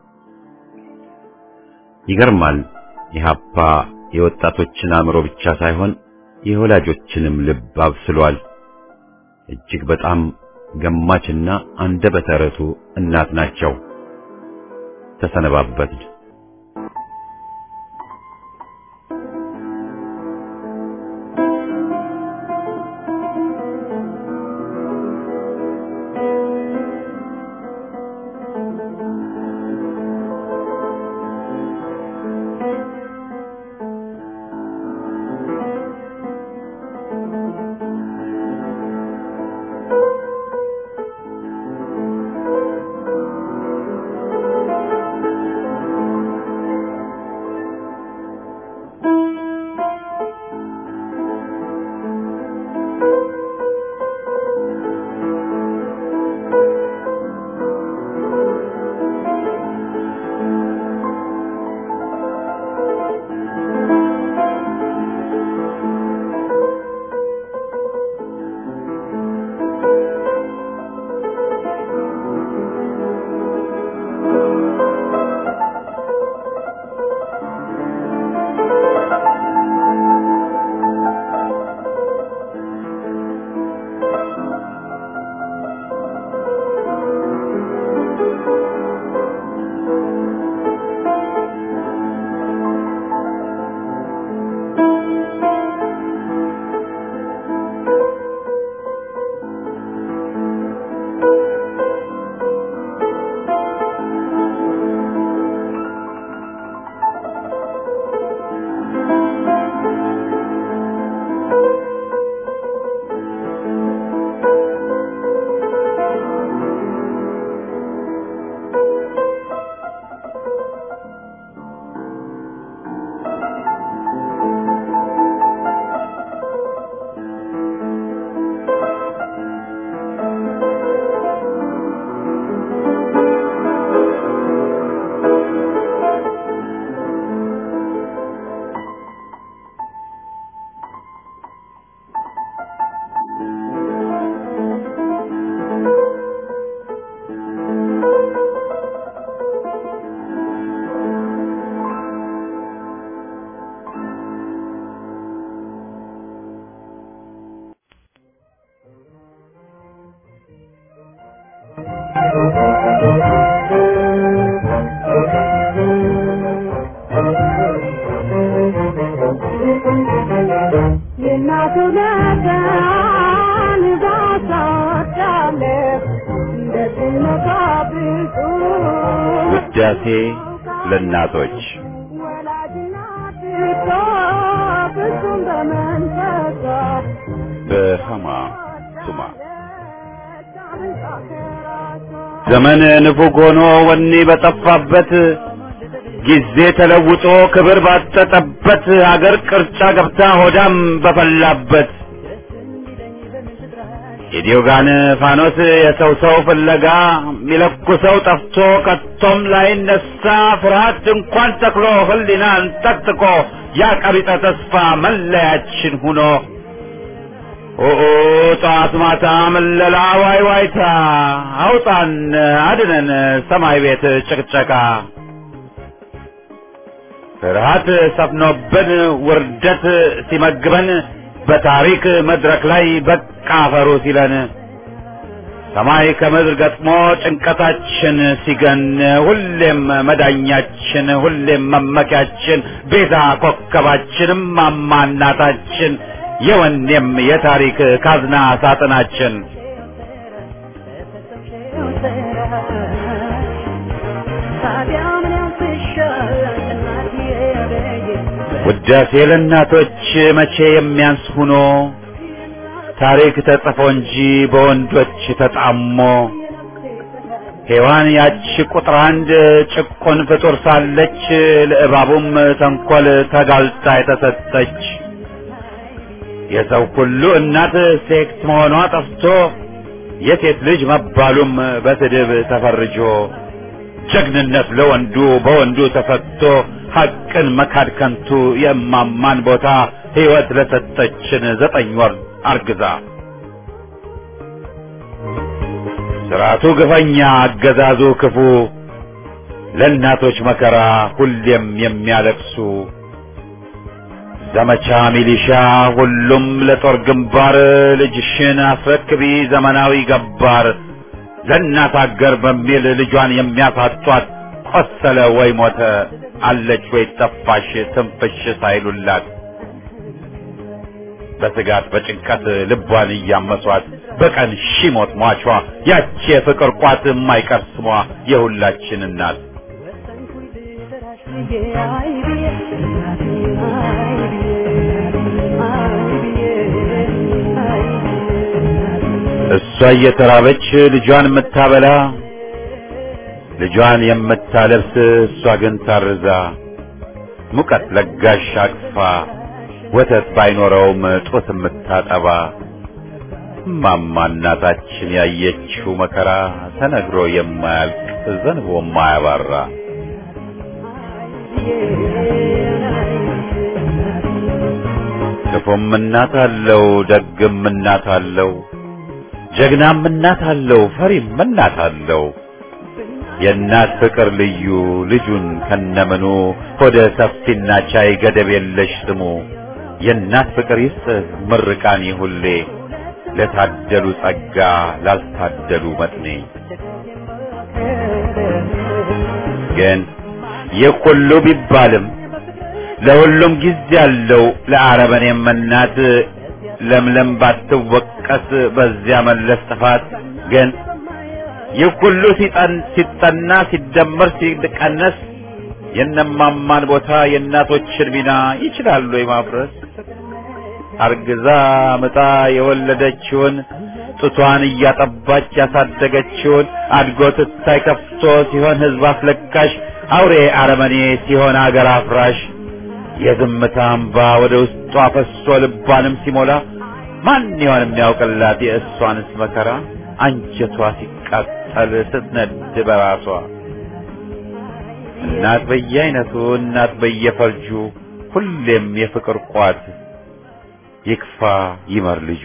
ይገርማል። ኢህአፓ የወጣቶችን አእምሮ ብቻ ሳይሆን የወላጆችንም ልብ አብስሏል። እጅግ በጣም ገማችና አንደበተ ርቱዕ እናት ናቸው። ተሰነባበትን። ውዳሴ ለእናቶች በሃማ ቱማ ዘመን ንፉግ ሆኖ ወኔ በጠፋበት ጊዜ ተለውጦ ክብር ባጠጠበት ሀገር ቅርጫ ገብታ ሆዳም በፈላበት የዲዮጋን ፋኖስ የሰው ሰው ፍለጋ ሚለኩሰው ጠፍቶ ከቶም ላይ ነሳ ፍርሃት እንኳን ተክሎ ህሊናን ጠጥቆ ያ ቀቢጠ ተስፋ መለያችን ሆኖ ኦኦ ጧት ማታ መለላ ዋይ ዋይታ አውጣን አድነን ሰማይ ቤት ጭቅጨቃ ፍርሃት ሰፍኖብን ውርደት ሲመግበን በታሪክ መድረክ ላይ በቃ ፈሩ ሲለን ሰማይ ከምድር ገጥሞ ጭንቀታችን ሲገን ሁሌም መዳኛችን ሁሌም መመኪያችን ቤዛ ኮከባችንም ማማናታችን የወኔም የታሪክ ካዝና ሳጥናችን ውዳሴ ለእናቶች መቼ የሚያንስ ሆኖ ታሪክ ተጽፎ እንጂ በወንዶች ተጣሞ ሔዋን ያች ቁጥር አንድ ጭቆን ፍጡር ሳለች ለእባቡም ተንኮል ተጋልጣ የተሰጠች የሰው ሁሉ እናት ሴት መሆኗ ጠፍቶ የሴት ልጅ መባሉም በስድብ ተፈርጆ ጀግንነት ለወንዱ በወንዱ ተፈቶ ሐቅን መካድ ከንቱ የእማማን ቦታ ሕይወት ለሰጠችን ዘጠኝ ወር አርግዛ ስርዓቱ ግፈኛ አገዛዙ ክፉ ለእናቶች መከራ ሁሌም የሚያለቅሱ ዘመቻ ሚሊሻ ሁሉም ለጦር ግንባር ልጅሽን አስረክቢ ዘመናዊ ገባር ለእናት አገር በሚል ልጇን የሚያሳጧት ቆሰለ ወይ ሞተ አለች ወይ ጠፋሽ ትንፍሽ ሳይሉላት በስጋት በጭንቀት ልቧን እያመሷት በቀን ሺህ ሞት ሟቿ ያቺ የፍቅር ቋት የማይቀር ስሟ የሁላችን እናት እሷ እየተራበች ልጇን የምታበላ ልጇን የምታለብስ እሷ ግን ታርዛ ሙቀት ለጋሽ አቅፋ ወተት ባይኖረውም ጡት የምታጠባ ማማ እናታችን ያየችው መከራ ተነግሮ የማያልቅ ዘንቦ የማያባራ ክፉም እናት አለው ደግም እናት አለው ጀግናም እናት አለው ፈሪም እናት አለው የእናት ፍቅር ልዩ ልጁን ከነምኑ ሆደ ሰፊና ቻይ ገደብ የለሽ ስሙ የእናት ፍቅር ይስጥ ምርቃን ሁሌ ለታደሉ ጸጋ ላልታደሉ መጥኔ ግን የኩሉ ቢባልም ለሁሉም ጊዜ ያለው ለአረመኔም እናት ለምለም ባትወቀስ በዚያ መለስ ጥፋት ግን የኩሉ ሲጠን ሲጠና ሲደመር ሲቀነስ የነማማን ቦታ የእናቶችን ሚና ይችላሉ የማፍረስ አርግዛ ምጣ የወለደችውን ጡቷን እያጠባች ያሳደገችውን አድጎ ትታይ ከፍቶ ሲሆን ህዝብ አስለቃሽ አውሬ አረመኔ ሲሆን አገር አፍራሽ የዝምታ አምባ ወደ ውስጧ ፈሶ ልቧንም ሲሞላ ማን ይሆን የሚያውቅላት የእሷንስ መከራ አንጀቷ ሲቃጠል ስትነድ በራሷ እናት በየአይነቱ እናት በየፈርጁ ሁሌም የፍቅር ቋት ይክፋ ይመር ልጁ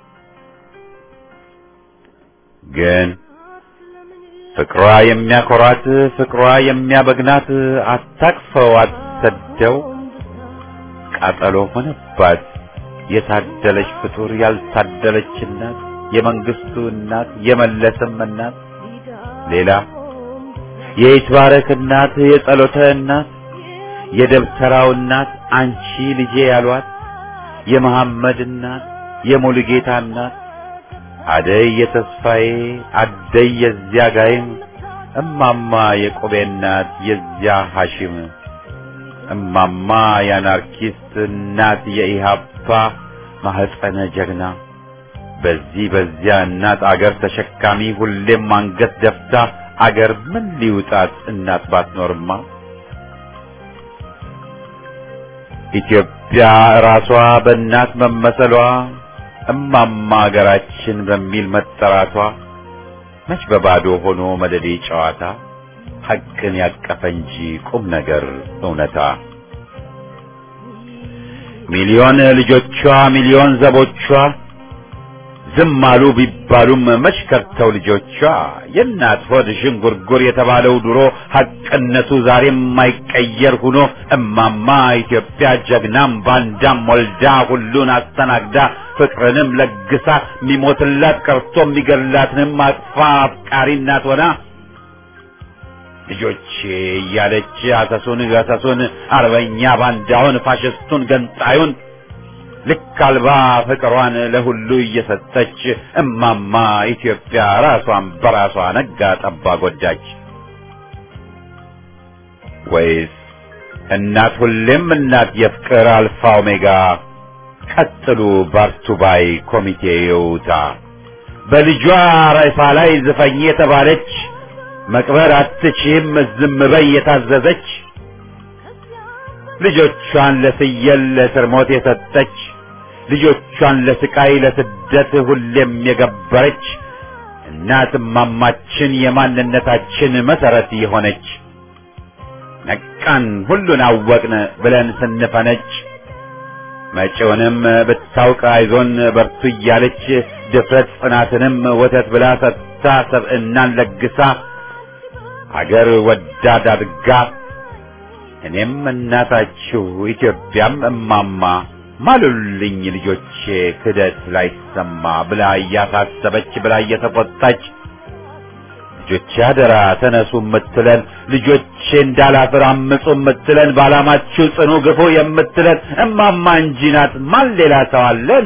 ግን ፍቅሯ የሚያኮራት ፍቅሯ የሚያበግናት አታቅፈው አትሰደው ቃጠሎ ሆነባት የታደለች ፍጡር ያልታደለች እናት የመንግስቱ እናት የመለስም እናት ሌላ የይትባረክ እናት የጸሎተ እናት የደብተራው እናት አንቺ ልጄ ያሏት የመሐመድ እናት የሙሉጌታ እናት አደይ የተስፋዬ አደይ የዚያ ጋይም እማማ የቆቤ እናት የዚያ ሐሺም እማማ የአናርኪስት እናት የኢሃፓ ማህፀነ ጀግና በዚህ በዚያ እናት አገር ተሸካሚ ሁሌም አንገት ደፍታ አገር ምን ሊውጣት እናት ባትኖርማ ኢትዮጵያ ራሷ በእናት መመሰሏ እማማ አገራችን በሚል መጠራቷ መች በባዶ ሆኖ መደዴ ጨዋታ ሐቅን ያቀፈ እንጂ ቁም ነገር እውነታ ሚሊዮን ልጆቿ ሚሊዮን ዘቦቿ ዝም አሉ ቢባሉም መች ከርተው ልጆቿ የእናት ሆድ ዥንጉርጉር የተባለው ድሮ ሐቅነቱ ዛሬም የማይቀየር ሆኖ እማማ ኢትዮጵያ ጀግናም ባንዳም ወልዳ ሁሉን አስተናግዳ ፍቅርንም ለግሳ ሚሞትላት ቀርቶ የሚገላትንም አቅፋ አፍቃሪ እናት ሆና ልጆቼ እያለች አሰሱን ገሰሱን አርበኛ ባንዳውን ፋሽስቱን ገንጣዩን ልክ አልባ ፍቅሯን ለሁሉ እየሰጠች እማማ ኢትዮጵያ ራሷን በራሷ ነጋ ጠባ ጎዳች ወይስ እናት ሁሌም እናት የፍቅር አልፋ ኦሜጋ ቀጥሉ ባርቱ ባይ ኮሚቴ የውታ በልጇ ራይፋ ላይ ዝፈኝ የተባለች መቅበር አትችም ዝም በይ የታዘዘች ልጆቿን ለፍየል ለእስር ሞት የሰጠች ልጆቿን ለስቃይ ለስደት ሁሌም የገበረች እናት እማማችን የማንነታችን መሰረት የሆነች ነቃን ሁሉን አወቅን ብለን ስንፈነጭ መጪውንም ብታውቅ አይዞን በርቱ እያለች ድፍረት ጽናትንም ወተት ብላ ሰጥታ ሰብዕናን ለግሳ አገር ወዳድ አድጋ እኔም እናታችሁ ኢትዮጵያም እማማ ማሉልኝ ልጆቼ ክደት ላይሰማ ብላ እያሳሰበች ብላ እየተቆጣች ልጆቼ አደራ ተነሱ የምትለን ልጆቼ እንዳላፍር አምፁ የምትለን ባላማችሁ ጽኑ ግፉ የምትለን እማማ እንጂ ናት ማን ሌላ ሰው አለን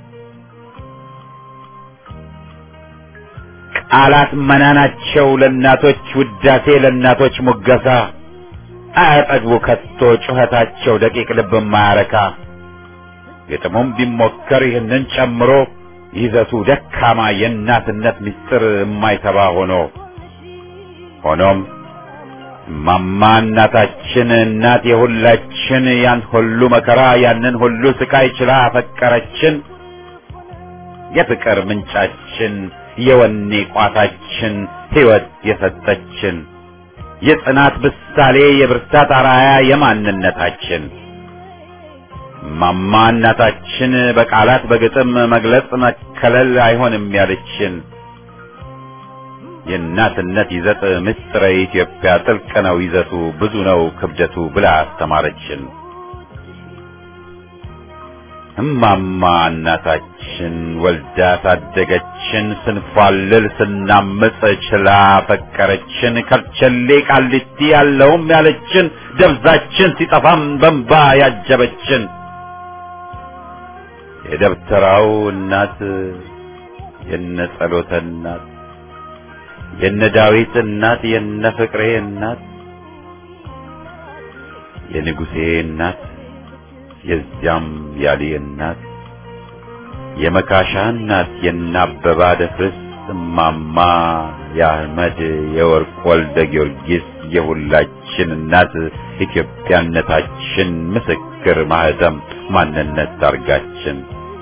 ቃላት መናናቸው ለእናቶች ውዳሴ ለእናቶች ሙገሳ አያጠግቡ ከቶ ጩኸታቸው ደቂቅ ልብ ማያረካ ግጥሙም ቢሞከር ይህንን ጨምሮ ይዘቱ ደካማ የእናትነት ምስጢር የማይተባ ሆኖ ሆኖም እማማ እናታችን እናት የሁላችን ያን ሁሉ መከራ ያንን ሁሉ ስቃይ ችላ አፈቀረችን የፍቅር ምንጫችን የወኔ ቋታችን ሕይወት የሰጠችን የጽናት ምሳሌ የብርታት አርአያ የማንነታችን እማማ እናታችን በቃላት በግጥም መግለጽ መከለል አይሆንም ያለችን የእናትነት ይዘት ምስጢረ ኢትዮጵያ ጥልቅ ነው ይዘቱ ብዙ ነው ክብደቱ ብላ አስተማረችን እማማ እናታችን ወልዳ ታደገችን ስንፋልል ስናምጽ ችላ ፈቀረችን ከርቸሌ ቃሊቲ ያለውም ያለችን ደብዛችን ሲጠፋም በንባ ያጀበችን የደብተራው እናት የነ ጸሎተ እናት የነ ዳዊት እናት የነ ፍቅሬ እናት የንጉሴ እናት የዚያም ያሊ እናት የመካሻ እናት የናበባ ደፍርስ እማማ የአህመድ የወርቅ ወልደ ጊዮርጊስ የሁላችን እናት ኢትዮጵያነታችን ምስክር ማህተም ማንነት ታርጋችን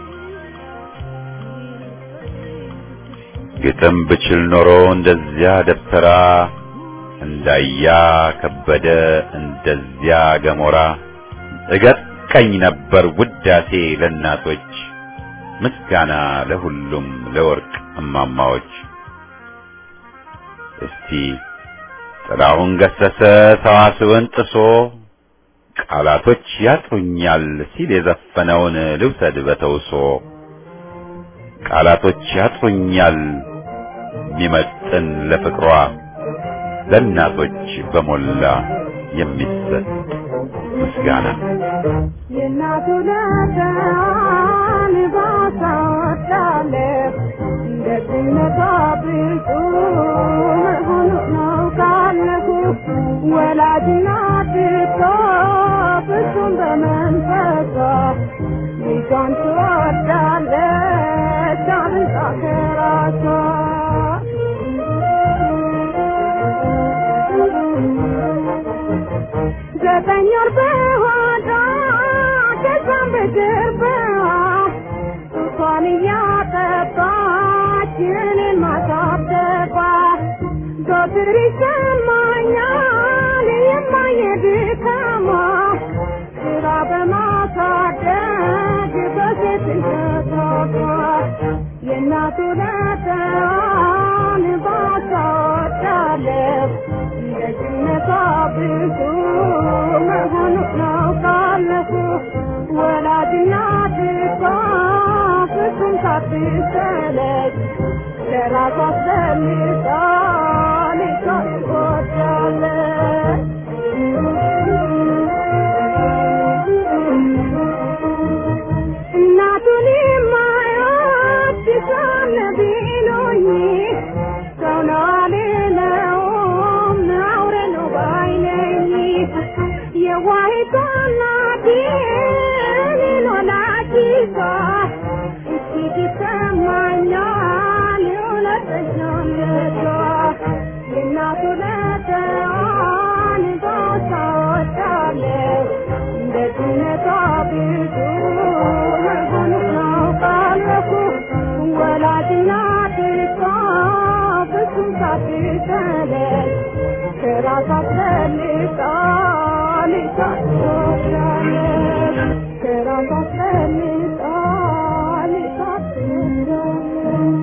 ግጥም ብችል ኖሮ እንደዚያ ደብተራ እንዳያ ከበደ እንደዚያ ገሞራ እገጥ ቀኝ ነበር ውዳሴ ለእናቶች ምስጋና ለሁሉም ለወርቅ እማማዎች እስቲ ጥላሁን ገሰሰ ሰዋስውን ጥሶ ቃላቶች ያጥሩኛል ሲል የዘፈነውን ልውሰድ በተውሶ ቃላቶች ያጥሩኛል የሚመጥን ለፍቅሯ ለእናቶች በሞላ የሚሰጥ ምስጋና የናቱ ለዳን ባሳወዳለ እንደዚህነቷ ብዙ መሆኑ ነው ካለሁ ወላጅናት እኮ ፍጹም በመንፈሷ ልጇን ትወዳለች አብልጣ ከራሷ ዘጠኝ ወር በሆዷ ከዛም በጀርባዋ ጡቷን እያጠባች እኔን ማሳደጓ ዘወትር ይሰማኛል የማየ ድካሟ ስራ በማሳደግ በሴትነቷ የእናቱ ለተዋን ባሳወዳለሁ እንደዚህነቷ ብዙ መሆኑ ነው ካለሁ ወላጅናት እኮ ፍጹም ሳትሰለች ለራሷ አስፈልጣ ልጇን ትወዳለች። እናቱን የማይወድ ሳለ ቢሉኝ ሰው ነው አልለውም አውሬ ነው ባይ ነኝ። የዋሂቷ እናቴ እኔን ወላዲቷ እጅግ ይሰማኛል እውነተኛነቷ የእናቱ ለተዋን ባሳወዳለሁ እንደዚህነቷ ብዙ መሆኑ ነው ካለሁ ወላጅናት እኮ ፍጹም ሳትሰለች ከራሷ አስፈልጣ ልጇን ትወዳለች ከራሷ አስፈልጣ ልጇን ትወዳለች።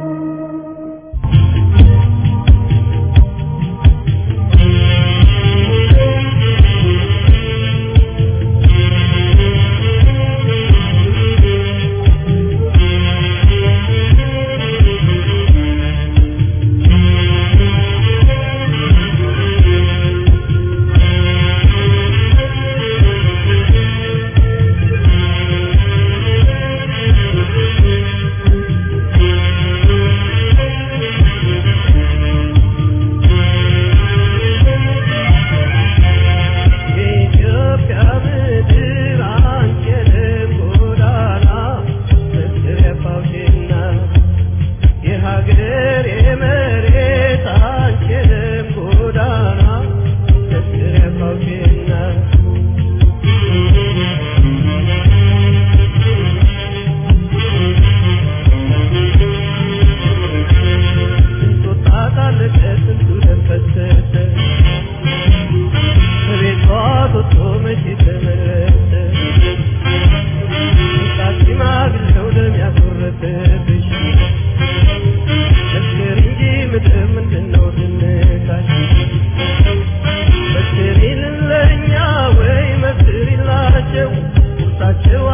Thank you.